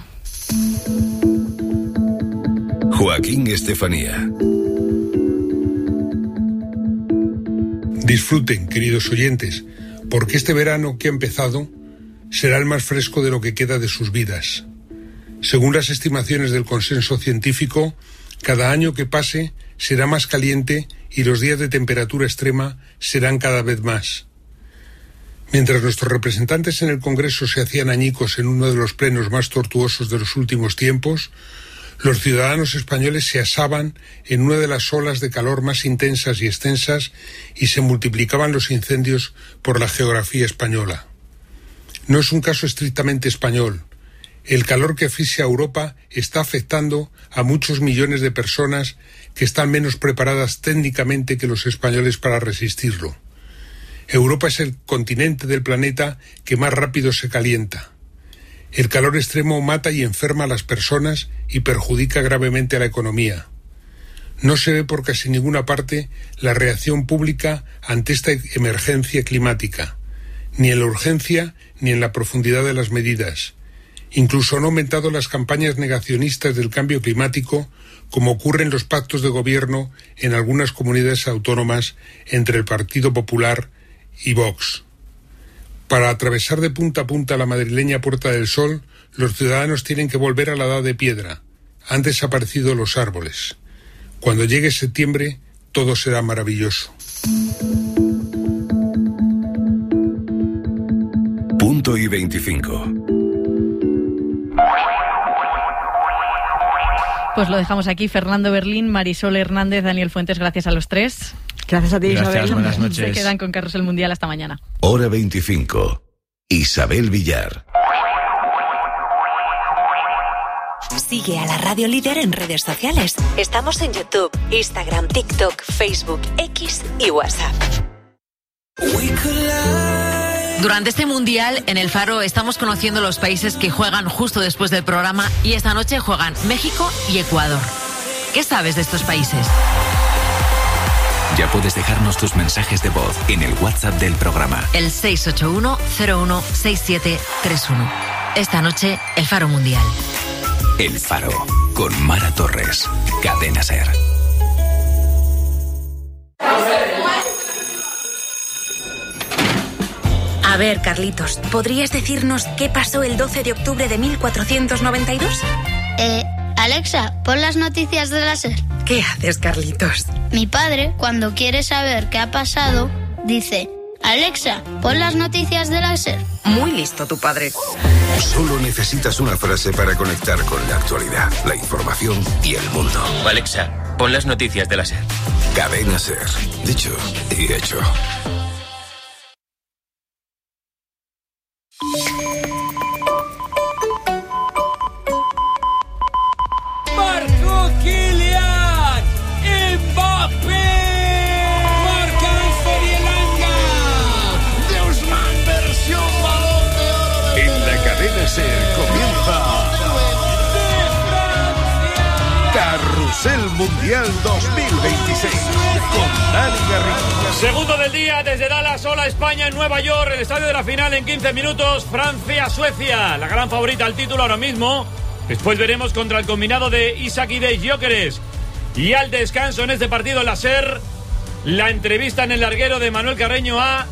Joaquín Estefanía. Disfruten, queridos oyentes, porque este verano que ha empezado será el más fresco de lo que queda de sus vidas. Según las estimaciones del consenso científico, cada año que pase será más caliente y los días de temperatura extrema serán cada vez más. Mientras nuestros representantes en el Congreso se hacían añicos en uno de los plenos más tortuosos de los últimos tiempos, los ciudadanos españoles se asaban en una de las olas de calor más intensas y extensas y se multiplicaban los incendios por la geografía española. No es un caso estrictamente español. El calor que asfixia a Europa está afectando a muchos millones de personas que están menos preparadas técnicamente que los españoles para resistirlo. Europa es el continente del planeta que más rápido se calienta. El calor extremo mata y enferma a las personas y perjudica gravemente a la economía. No se ve por casi ninguna parte la reacción pública ante esta emergencia climática, ni en la urgencia ni en la profundidad de las medidas. Incluso han aumentado las campañas negacionistas del cambio climático, como ocurre en los pactos de gobierno en algunas comunidades autónomas entre el Partido Popular y Vox. Para atravesar de punta a punta la madrileña Puerta del Sol, los ciudadanos tienen que volver a la Edad de Piedra. Han desaparecido los árboles. Cuando llegue septiembre, todo será maravilloso. Punto y veinticinco. Pues lo dejamos aquí. Fernando Berlín, Marisol Hernández, Daniel Fuentes, gracias a los tres. Gracias a ti, Gracias, Isabel. buenas noches. Se quedan con Carrusel Mundial hasta mañana. Hora veinticinco. Isabel Villar. Sigue a la Radio Líder en redes sociales. Estamos en YouTube, Instagram, TikTok, Facebook, X y WhatsApp. Durante este Mundial, en El Faro, estamos conociendo los países que juegan justo después del programa y esta noche juegan México y Ecuador. ¿Qué sabes de estos países? Ya puedes dejarnos tus mensajes de voz en el WhatsApp del programa. El seis ocho uno cero uno seis siete tres uno. Esta noche, El Faro Mundial. El Faro, con Mara Torres. Cadena SER. A ver, Carlitos, ¿podrías decirnos qué pasó el doce de octubre de mil cuatrocientos noventa y dos? Eh, Alexa, pon las noticias de la SER. ¿Qué haces, Carlitos? Mi padre, cuando quiere saber qué ha pasado, dice: Alexa, pon las noticias de la SER. Muy listo tu padre. Solo necesitas una frase para conectar con la actualidad, la información y el mundo. Alexa, pon las noticias de la SER. Cadena SER. Dicho y hecho. Marco Kylian Mbappé. Marca Anthony Elanga. De Usman, versión Balón de Oro. En la Cadena SER comienza Carrusel Mundial dos mil veintiséis con Dani Garrido. Segundo del día desde Dallas. Hola España en Nueva York. El estadio de la final en quince minutos. Francia-Suecia, la gran favorita al título ahora mismo. Después veremos contra el combinado de Isaac y de Gyökeres. Y al descanso en este partido en la SER, la entrevista en el larguero de Manuel Carreño a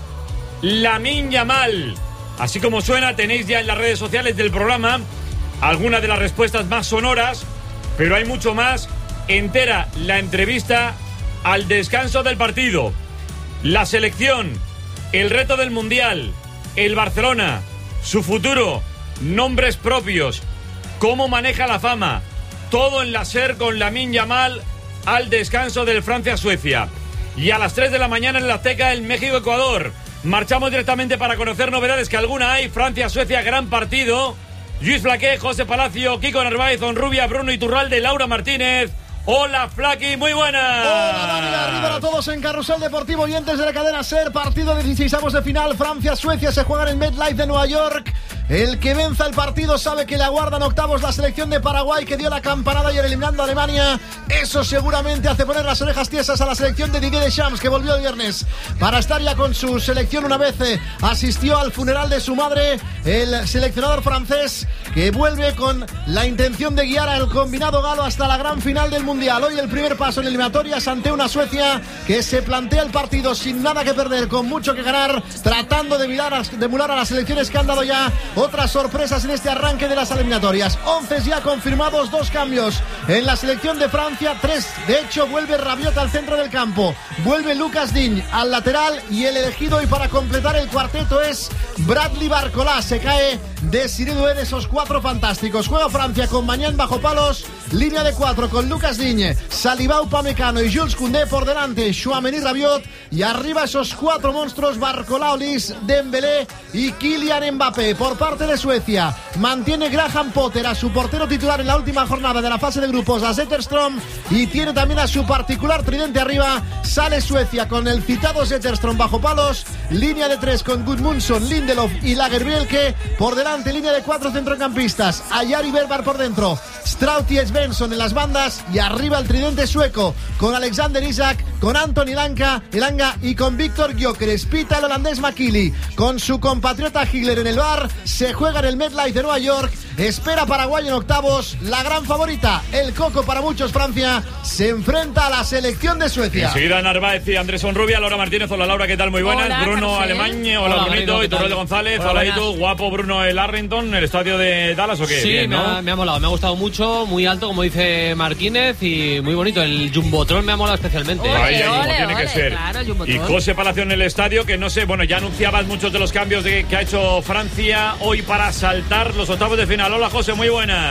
Lamine Yamal. Así como suena, tenéis ya en las redes sociales del programa algunas de las respuestas más sonoras, pero hay mucho más. Entera la entrevista al descanso del partido. La selección, el reto del Mundial, el Barcelona, su futuro, nombres propios, cómo maneja la fama. Todo en la SER con Lamine Yamal al descanso del Francia-Suecia. Y a las tres de la mañana en la Azteca el México-Ecuador. Marchamos directamente para conocer novedades, que alguna hay. Francia-Suecia, gran partido. Luis Flaqué, José Palacio, Kiko Narváez, Onrubia, Bruno Iturralde, Laura Martínez. Hola, Flaqui, muy buenas. Hola, Dani, arriba a todos en Carrusel Deportivo y antes de la cadena SER, partido de dieciseisavos de final, Francia-Suecia, se juegan en MetLife de Nueva York. El que venza el partido sabe que le aguardan octavos la selección de Paraguay, que dio la campanada ayer eliminando a Alemania. Eso seguramente hace poner las orejas tiesas a la selección de Didier Deschamps, que volvió el viernes para estar ya con su selección. Una vez eh, asistió al funeral de su madre, el seleccionador francés, que vuelve con la intención de guiar al combinado galo hasta la gran final del Mundial. Hoy el primer paso en eliminatorias ante una Suecia que se plantea el partido sin nada que perder, con mucho que ganar, tratando de emular a, de emular a las selecciones que han dado ya otras sorpresas en este arranque de las eliminatorias. once ya confirmados, dos cambios en la selección de Francia, tres de hecho. Vuelve Rabiot al centro del campo, vuelve Lucas Digne al lateral y el elegido y para completar el cuarteto es Bradley Barcola. Se cae Desiré Doué, de esos cuatro fantásticos. Juega Francia con Mañán bajo palos, línea de cuatro con Lucas Digne, Saliba, Upamecano y Jules Koundé por delante, Tchouaméni, Rabiot, y arriba esos cuatro monstruos: Barcola, Olise, Dembélé y Kylian Mbappé. Por parte de Suecia, mantiene Graham Potter a su portero titular en la última jornada de la fase de grupos, a Zetterström, y tiene también a su particular tridente arriba. Sale Suecia con el citado Zetterström bajo palos, línea de tres con Gudmundsson, Lindelof y Lagerbielke por delante, línea de cuatro centrocampistas, Ayari Berbar por dentro, Strout y Svensson en las bandas, y arriba el tridente sueco con Alexander Isak, con Anthony Elanga, Elanga y con Víctor Gyökeres. Pita el holandés McKinley con su compatriota Higler en el bar. Se juega en el MetLife de Nueva York. Espera Paraguay en octavos. La gran favorita, el coco para muchos, Francia, se enfrenta a la selección de Suecia. Enseguida Narváez y Andrés Onrubia, Laura Martínez. Hola Laura, ¿qué tal? Muy buenas. Hola, Bruno Carcel. Alemán, hola, hola Brunito, y Torrel González. Hola, hola Itu, guapo Bruno el Arrington, el estadio de Dallas, ¿o qué? Sí, Bien, me, ¿no? ha, me ha molado, me ha gustado mucho, muy alto, como dice Martínez, y muy bonito. El Jumbotron me ha molado especialmente. Vaya, como tiene que ser. Claro, Y José Palacio en el estadio, que no sé, bueno, ya anunciabas muchos de los cambios de, que ha hecho Francia hoy para saltar los octavos de final. Hola José, muy buenas.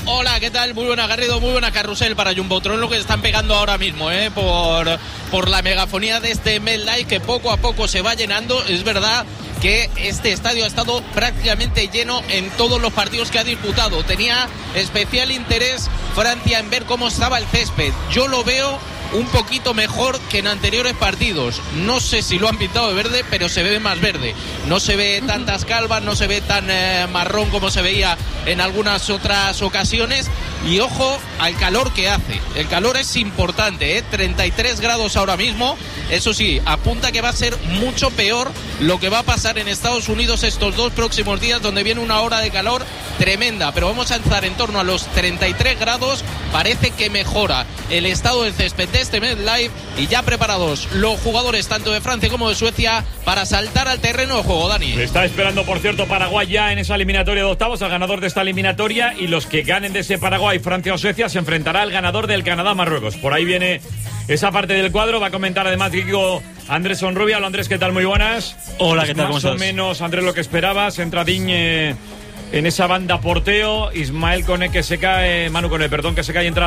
Hola, ¿qué tal? Muy buena, Garrido, muy buena carrusel para Jumbotron, lo que están pegando ahora mismo, ¿eh? Por, por la megafonía de este MetLife que poco a poco se va llenando. Es verdad que este estadio ha estado prácticamente lleno en todos los partidos que ha disputado. Tenía especial interés Francia en ver cómo estaba el césped. Yo lo veo un poquito mejor que en anteriores partidos. No sé si lo han pintado de verde, pero se ve más verde. No se ve tantas calvas, no se ve tan eh, marrón como se veía en algunas otras ocasiones. Y ojo al calor que hace. El calor es importante, ¿eh? treinta y tres grados ahora mismo. Eso sí, apunta que va a ser mucho peor lo que va a pasar en Estados Unidos estos dos próximos días, donde viene una hora de calor tremenda. Pero vamos a estar en torno a los treinta y tres grados. Parece que mejora el estado del césped de este MetLife, y ya preparados los jugadores tanto de Francia como de Suecia para saltar al terreno de juego. Dani. Está esperando, por cierto, Paraguay ya en esa eliminatoria de octavos, al ganador de esta eliminatoria, y los que ganen de ese Paraguay, Francia o Suecia, se enfrentará al ganador del Canadá-Marruecos. Por ahí viene esa parte del cuadro. Va a comentar además Diego Andrés Onrubia. Hola, Andrés, ¿qué tal? Muy buenas. Hola, ¿qué tal? Más ¿Cómo o estás? menos, Andrés, lo que esperabas. Entra Digne en esa banda porteo. Ismael Cone que se cae, Manu Cone, perdón, que se cae, entra